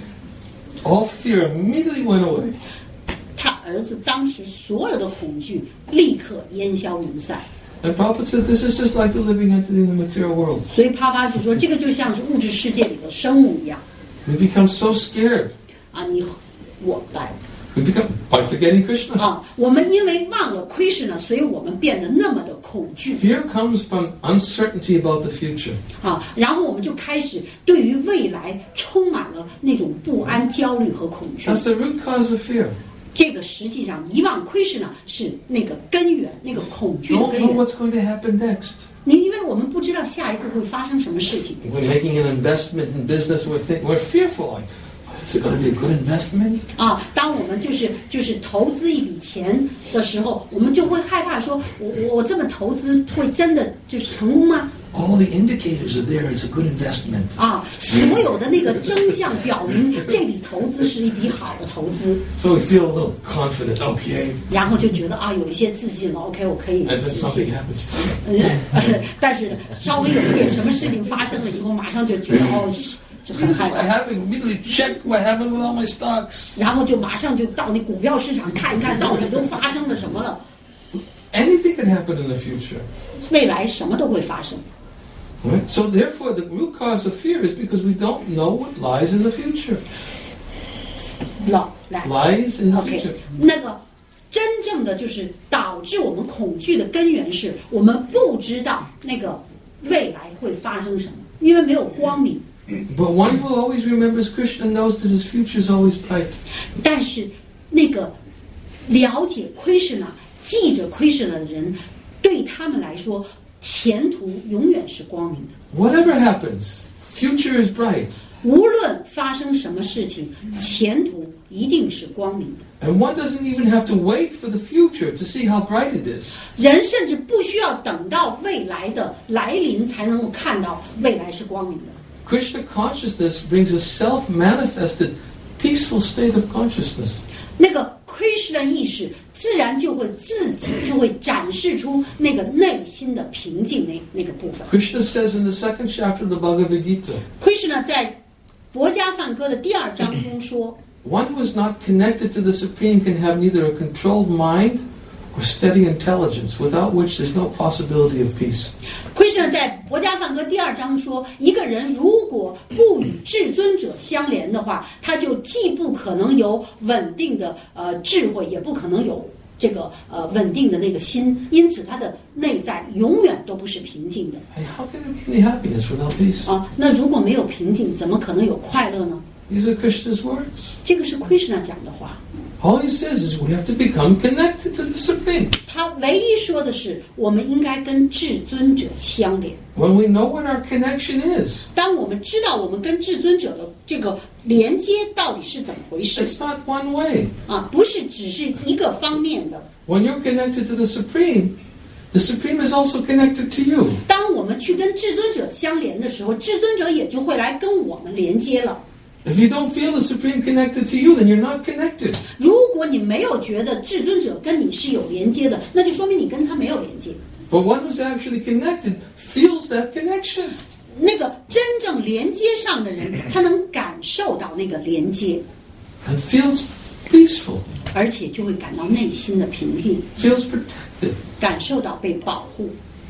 All fear immediately went away. 他儿子当时所有的恐惧立刻烟消云散。 And Prabhupada said this is just like the living entity in the material world. 所以啪啪就说，这个就像是物质世界里的生物一样。 We become so scared. 啊，你我来。 We become by forgetting Krishna. 啊，我们因为忘了Krishna，所以我们变得那么的恐惧。 Fear comes from uncertainty about the future. 啊，然后我们就开始对于未来充满了那种不安、焦虑和恐惧。 That's the root cause of fear. 这个实际上遗忘Krishna是那个根源，那个恐惧的 Don't 根 know 源。 what's going to happen next. 你因为我们不知道下一步会发生什么事情。 We're making an investment in business. We're think, we're fearful. Like, is it going to be a good investment? 啊，当我们就是就是投资一笔钱的时候，我们就会害怕说，我我我这么投资会真的就是成功吗？ All the indicators are there. It's a good investment. 啊，所有的那个真相表明这笔投资是一笔好的投资。 So we feel a little confident. Okay. 然后就觉得啊，有一些自信了。OK， 我可以 And then 实 something 现。 happens. 嗯，但是稍微有一点什么事情发生了以后，马上就觉得哦，就很害 What 怕。 happened? Immediately check what happened with all my stocks. 然后就马上就到那股票市场看一看，到底都发生了什么了。 Anything can happen in the future. 未来什么都会发生。 Right? So therefore, the root cause of fear is because we don't know what lies in the future. 老来 Lies in the OK， future. 那个真正的就是导致我们恐惧的根源是我们不知道那个未来会发生什么，因为没有光明。 But one who always remembers Krishna knows that his future is always bright. 但是那个了解Krishna、记着Krishna的人，对他们来说，前途永远是光明的。 Whatever happens, future is bright. 无论发生什么事情，前途一定是光明的。 And one doesn't even have to wait for the future to see how bright it is. 人甚至不需要等到未来的来临才能够看到未来是光明的。 Krishna consciousness brings a self-manifested, peaceful state of consciousness. 那个 Krishna 意识自然就会自己就会展示出那个内心的平静那那个部分。 Krishna says in the second chapter of the Bhagavad Gita, Krishna 在博家梵歌的第二章中说。 one who is not connected to the Supreme can have neither a controlled mind or steady intelligence, without which there's no possibility of peace. Krishna 在博家梵歌第二章说，一个人如果不与至尊者相连的话，他就既不可能有稳定的呃智慧，也不可能有这个呃稳定的那个心，因此他的内在永远都不是平静的。 Hey, how can there be any happiness without peace? 啊，那如果没有平静，怎么可能有快乐呢？ These are Krishna's words. 这个是 Krishna 讲的话。 All he says is we have to become connected to the Supreme. 他唯一说的是，我们应该跟至尊者相连。 When we know what our connection is, 当我们知道我们跟至尊者的这个连接到底是怎么回事 it's not one way. 啊，不是只是一个方面的。 When you're connected to the Supreme, the Supreme is also connected to you. 当我们去跟至尊者相连的时候，至尊者也就会来跟我们连接了。 If you don't feel the Supreme connected to you, then you're not connected. 如果你没有觉得至尊者跟你是有连接的，那就说明你跟他没有连接。 But one who's actually connected feels that connection. 那个真正连接上的人，他能感受到那个连接， And feels peaceful, 而且就会感到内心的平静， feels protected. 感受到被保护。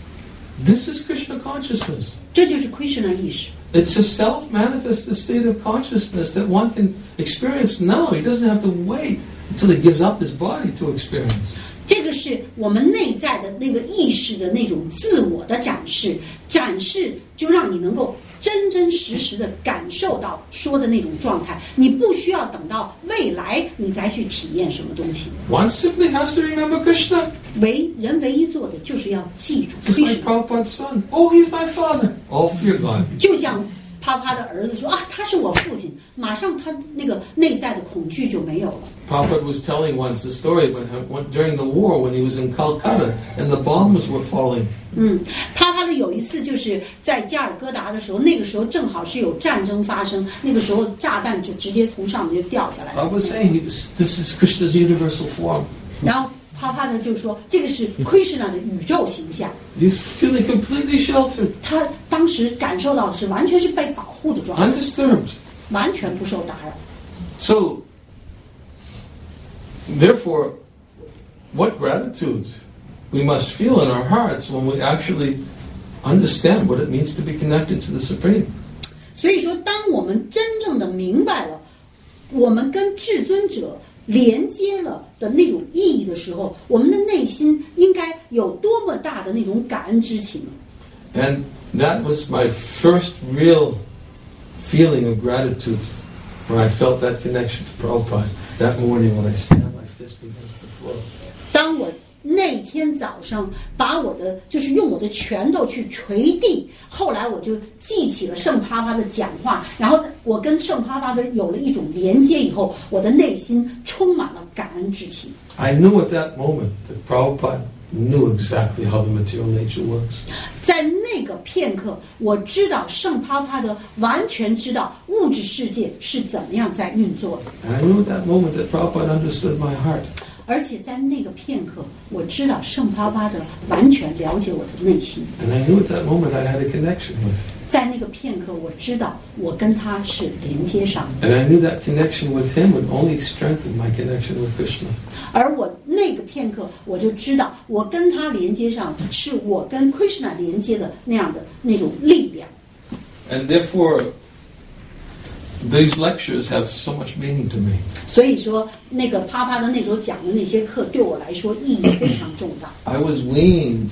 This is Krishna consciousness. 这就是 Krishna 意识。 It's a self-manifested state of consciousness that one can experience now. He doesn't have to wait until he gives up his body to experience. 这个是我们内在的那个意识的那种自我的展示，展示就让你能够真真实实的感受到说的那种状态。你不需要等到未来你再去体验什么东西。 One simply has to remember Krishna. 唯人唯一做的就是要记住 Just like Krishna， Prabhupada's son. Oh, he's my father. All fear gone. 就像啪啪的儿子说啊，他是我父亲，马上他那个内在的恐惧就没有了。 Prabhupada was telling once a story when, when during the war when he was in Calcutta and the bombs were falling. 嗯，啪啪的有一次就是在加尔各答的时候，那个时候正好是有战争发生，那个时候炸弹就直接从上面就掉下来了。 I was saying he was, this is Krishna's universal form. 然后帕帕特就说这个是Krishna的宇宙形象。 He's feeling completely sheltered. 他当时感受到的是完全是被保护的状态 Undisturbed. 完全不受打扰。 So, therefore, what gratitude we must feel in our hearts when we actually understand what it means to be connected to the Supreme. 所以说，当我们真正的明白了我们跟至尊者连接了的那种意义的时候，我们的内心应该有多么大的那种感恩之情。 And that was my first real feeling of gratitude when I felt that connection to Prabhupada that morning when I stabbed my fist against the floor. 当我那天早上把我的就是用我的拳头去捶地，后来我就记起了圣帕帕的讲话，然后我跟圣帕帕的有了一种连接以后，我的内心充满了感恩之情。 I knew at that moment that Prabhupada knew exactly how the material nature works. 在那个片刻，我知道圣帕帕的完全知道物质世界是怎么样在运作的。 And I knew at that moment that Prabhupada understood my heart. 而且在那个片刻，我知道圣帕帕的完全了解我的内心。 And I knew at that moment I had a connection with him. 在那个片刻，我知道我跟他是连接上的。 And I knew that connection with him would only strengthen my connection with Krishna. 而我那个片刻，我就知道我跟他连接上，是我跟 Krishna 连接的那样的那种力量。 And therefore, these lectures have so much meaning to me. 所以说，那个帕帕的那时候讲的那些课，对我来说意义非常重大。 I was weaned,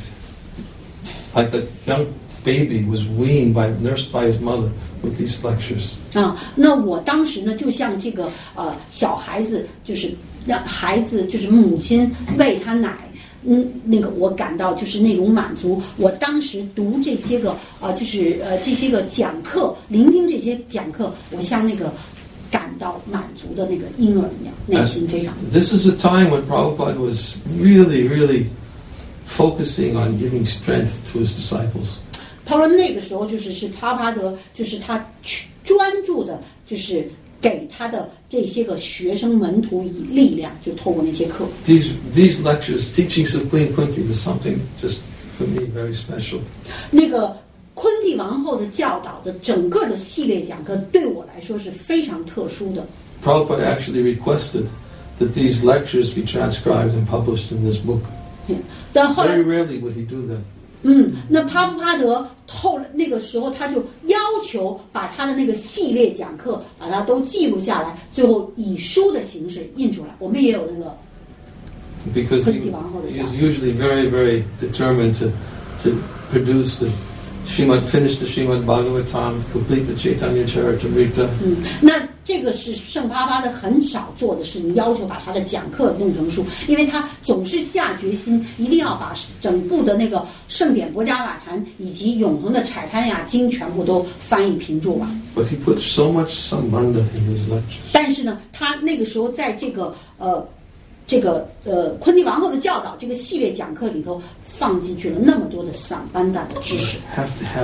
like a young baby was weaned by, nursed by his mother with these lectures. 啊，那我当时呢，就像这个呃小孩子，就是让孩子就是母亲喂他奶，嗯，那个我感到就是那种满足。我当时读这些个呃，就是呃这些个讲课，聆听这些讲课，我像那个感到满足的那个婴儿一样，内心非常。 This is a time when Prabhupada was really, really focusing on giving strength to his disciples. 他说那个时候就是是帕帕德，就是他去专注的，就是给他的这些个学生门徒以力量，就透过那些课。 These these lectures, teachings of Queen Kunti, was something just for me very special. 那个昆蒂王后的教导的整个的系列讲课，对我来说是非常特殊的。 Prabhupada actually requested that these lectures be transcribed and published in this book. 但后来 Very rarely would he do that. 嗯，那帕布帕德后那个时候他就要求把他的那个系列讲课把它都记录下来，最后以书的形式印出来。我们也有那个 Because he, he is usually very, very determined to to produce the Srimad, finish the Srimad Bhagavatam, complete the Chaitanya Charitamrita. 嗯，那这个是圣帕帕的很少做的事情，要求把他的讲课弄成书，因为他总是下决心，一定要把整部的那个圣典博伽瓦坛以及永恒的柴滩雅经全部都翻译评注完。 But he put so much sambandha in his lectures. 但是呢，他那个时候在这个呃。这个呃，昆蒂王后的教导这个系列讲课里头放进去了那么多的散班大的知识。 Have to have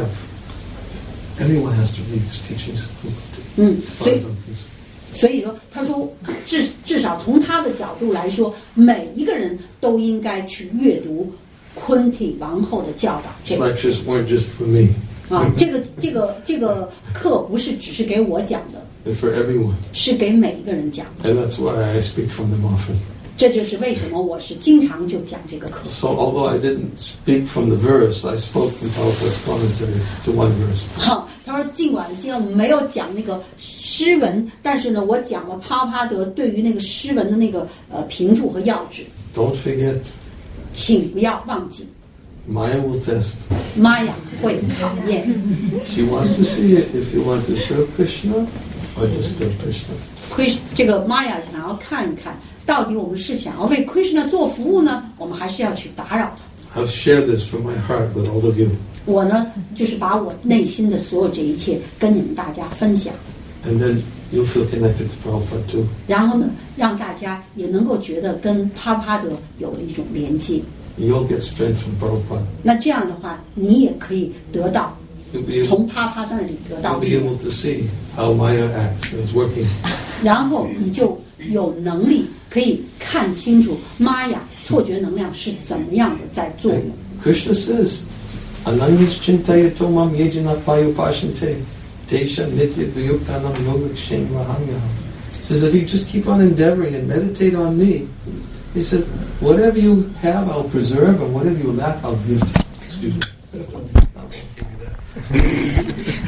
everyone has to read his teachings. 嗯，所以所以说，他说至至少从他的角度来说，每一个人都应该去阅读昆蒂王后的教导。这 These lectures weren't just for me. 啊，这个这个这个课不是只是给我讲的， They're for everyone. 是给每一个人讲的。 And that's why I speak from them often. 这就是为什么我是经常就讲这个课。 So although I didn't speak from the verse, I spoke from Prabhupada's commentary to one verse. 哈，他说尽管今天我们没有讲那个诗文，但是呢，我讲了帕帕德对于那个诗文的那个呃评注和要旨。 Don't forget, 请不要忘记， Maya will test. 玛雅会考验。 She wants to see it if you want to serve Krishna or disturb Krishna. 亏这个玛雅想要看一看。到底我们是想要为 Krishna 做服务呢，我们还是要去打扰他？ I'll share this from my heart with all of you. 我呢，就是把我内心的所有这一切跟你们大家分享。 And then you'll feel connected to Prabhupada too. 然后呢，让大家也能够觉得跟帕帕德有一种连接。 You'll get strength from Prabhupada. 那这样的话，你也可以得到 You'll be able, 从帕帕那里得 you'll 到 be 力量， able to see how Maya acts and is working. 然后你就有能力可以看清楚玛雅错觉能量是怎么样的在作用。 Krishna says, Ananyas chintaya tomam yejana payupashante tesha nitya vayuktanam yogakshem vahamyaham. Says if you just keep on endeavoring and meditate on me, he said, whatever you have I'll preserve and whatever you lack I'll give to you. Excuse me. I won't give you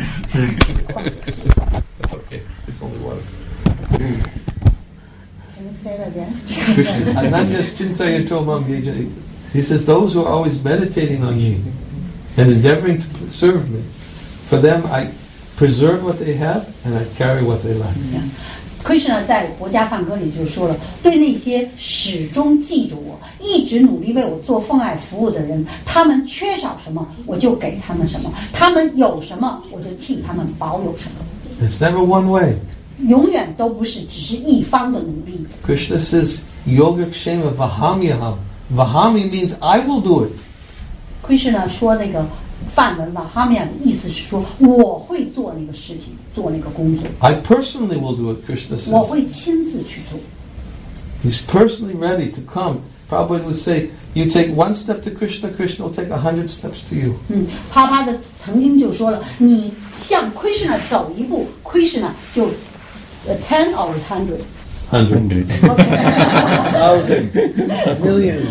that. That's okay. It's only water. Can you say that again? Ananyas chintaya tomam yejana. He says, those who are always meditating on me and endeavoring to serve me, for them I preserve what they have and I carry what they lack. Krishna 在国家梵歌里就说了，对那些始终记着我、一直努力为我做奉爱服务的人，他们缺少什么，我就给他们什么；他们有什么，我就替他们保有什么。 It's never one way. 永远都不是只是一方的努力。 Krishna says, Yogakshema Vahamyaham. Vahami means I will do it. Krishna 说那个梵文 Vahamya 的意思是说，我会做那个事情，做那个工作。 I personally will do it, Krishna 我 says. 会亲自去做。 He's personally ready to come. Prabhupada would say, you take one step to Krishna, Krishna will take a hundred steps to you. 嗯，啪啪的曾经就说了，你向 Krishna 走一步 ，Krishna 就 ten or hundred。 Hundred. Thousand. A million.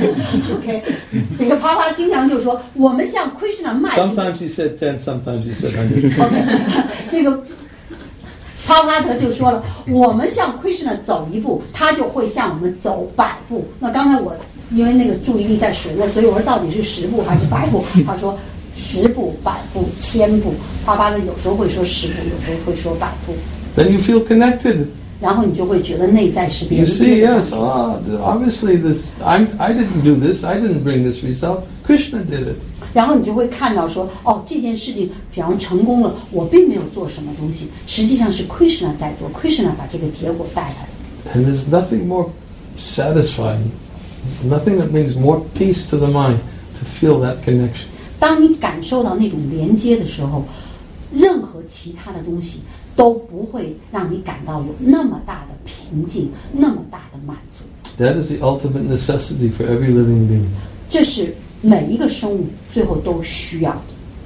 OK， 这个啪啪经常就说，我们向 Krishna 迈。 Sometimes he said ten, sometimes he said hundred. OK， 那个啪啪德就说了，我们向 Krishna 走一步，他就会向我们走百步。那刚才我因为那个注意力在水落，所以我说到底是十步还是百步？他说十步、百步、千步。啪啪的有时候会说十步，有时候会说百步。 Then you feel connected. 然后你就会觉得内在是别 You 人。 see, yes, oh, obviously this. I'm. I didn't do this. I didn't bring this result. Krishna did it. 然后你就会看到说，哦，这件事情比方成功了，我并没有做什么东西，实际上是 Krishna 在做 ，Krishna 把这个结果带来的。 And there's nothing more satisfying, nothing that brings more peace to the mind to feel that connection. 当你感受到那种连接的时候，任何其他的东西都不会让你感到有那么大的平静，那么大的满足。 That is the ultimate necessity for every living being. 这是每一个生物最后都需要的。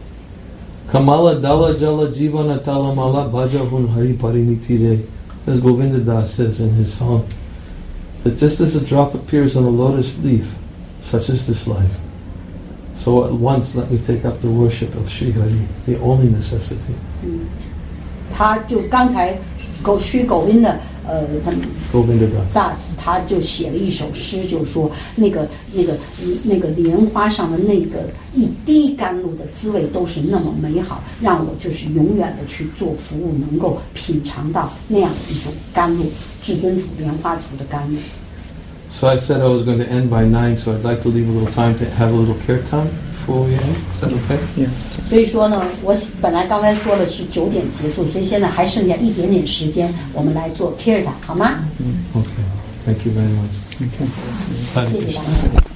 Kamala dala jala jivana talamala bhajahun hari parinitire. As Govinda Das says in his song, that just as a drop appears on a lotus leaf, such is this life. So at once let me take up the worship of Sri Hari, the only necessity. 嗯，他就刚才狗虚狗音的呃，他 Govinda Das. 大他就写了一首诗，就说那个那个那个莲花上的那个一滴甘露的滋味都是那么美好，让我就是永远的去做服务，能够品尝到那样的一种甘露，至尊主莲花族的甘露。 So I said I was going to end by nine, so I'd like to leave a little time to have a little kirtan before we end. Is that okay? Yeah. 所以说呢，我本来刚才说的是九点结束，所以现在还剩下一点点时间，我们来做 kirtan， 好吗？ Okay. Thank you very much. Okay. 谢谢大家。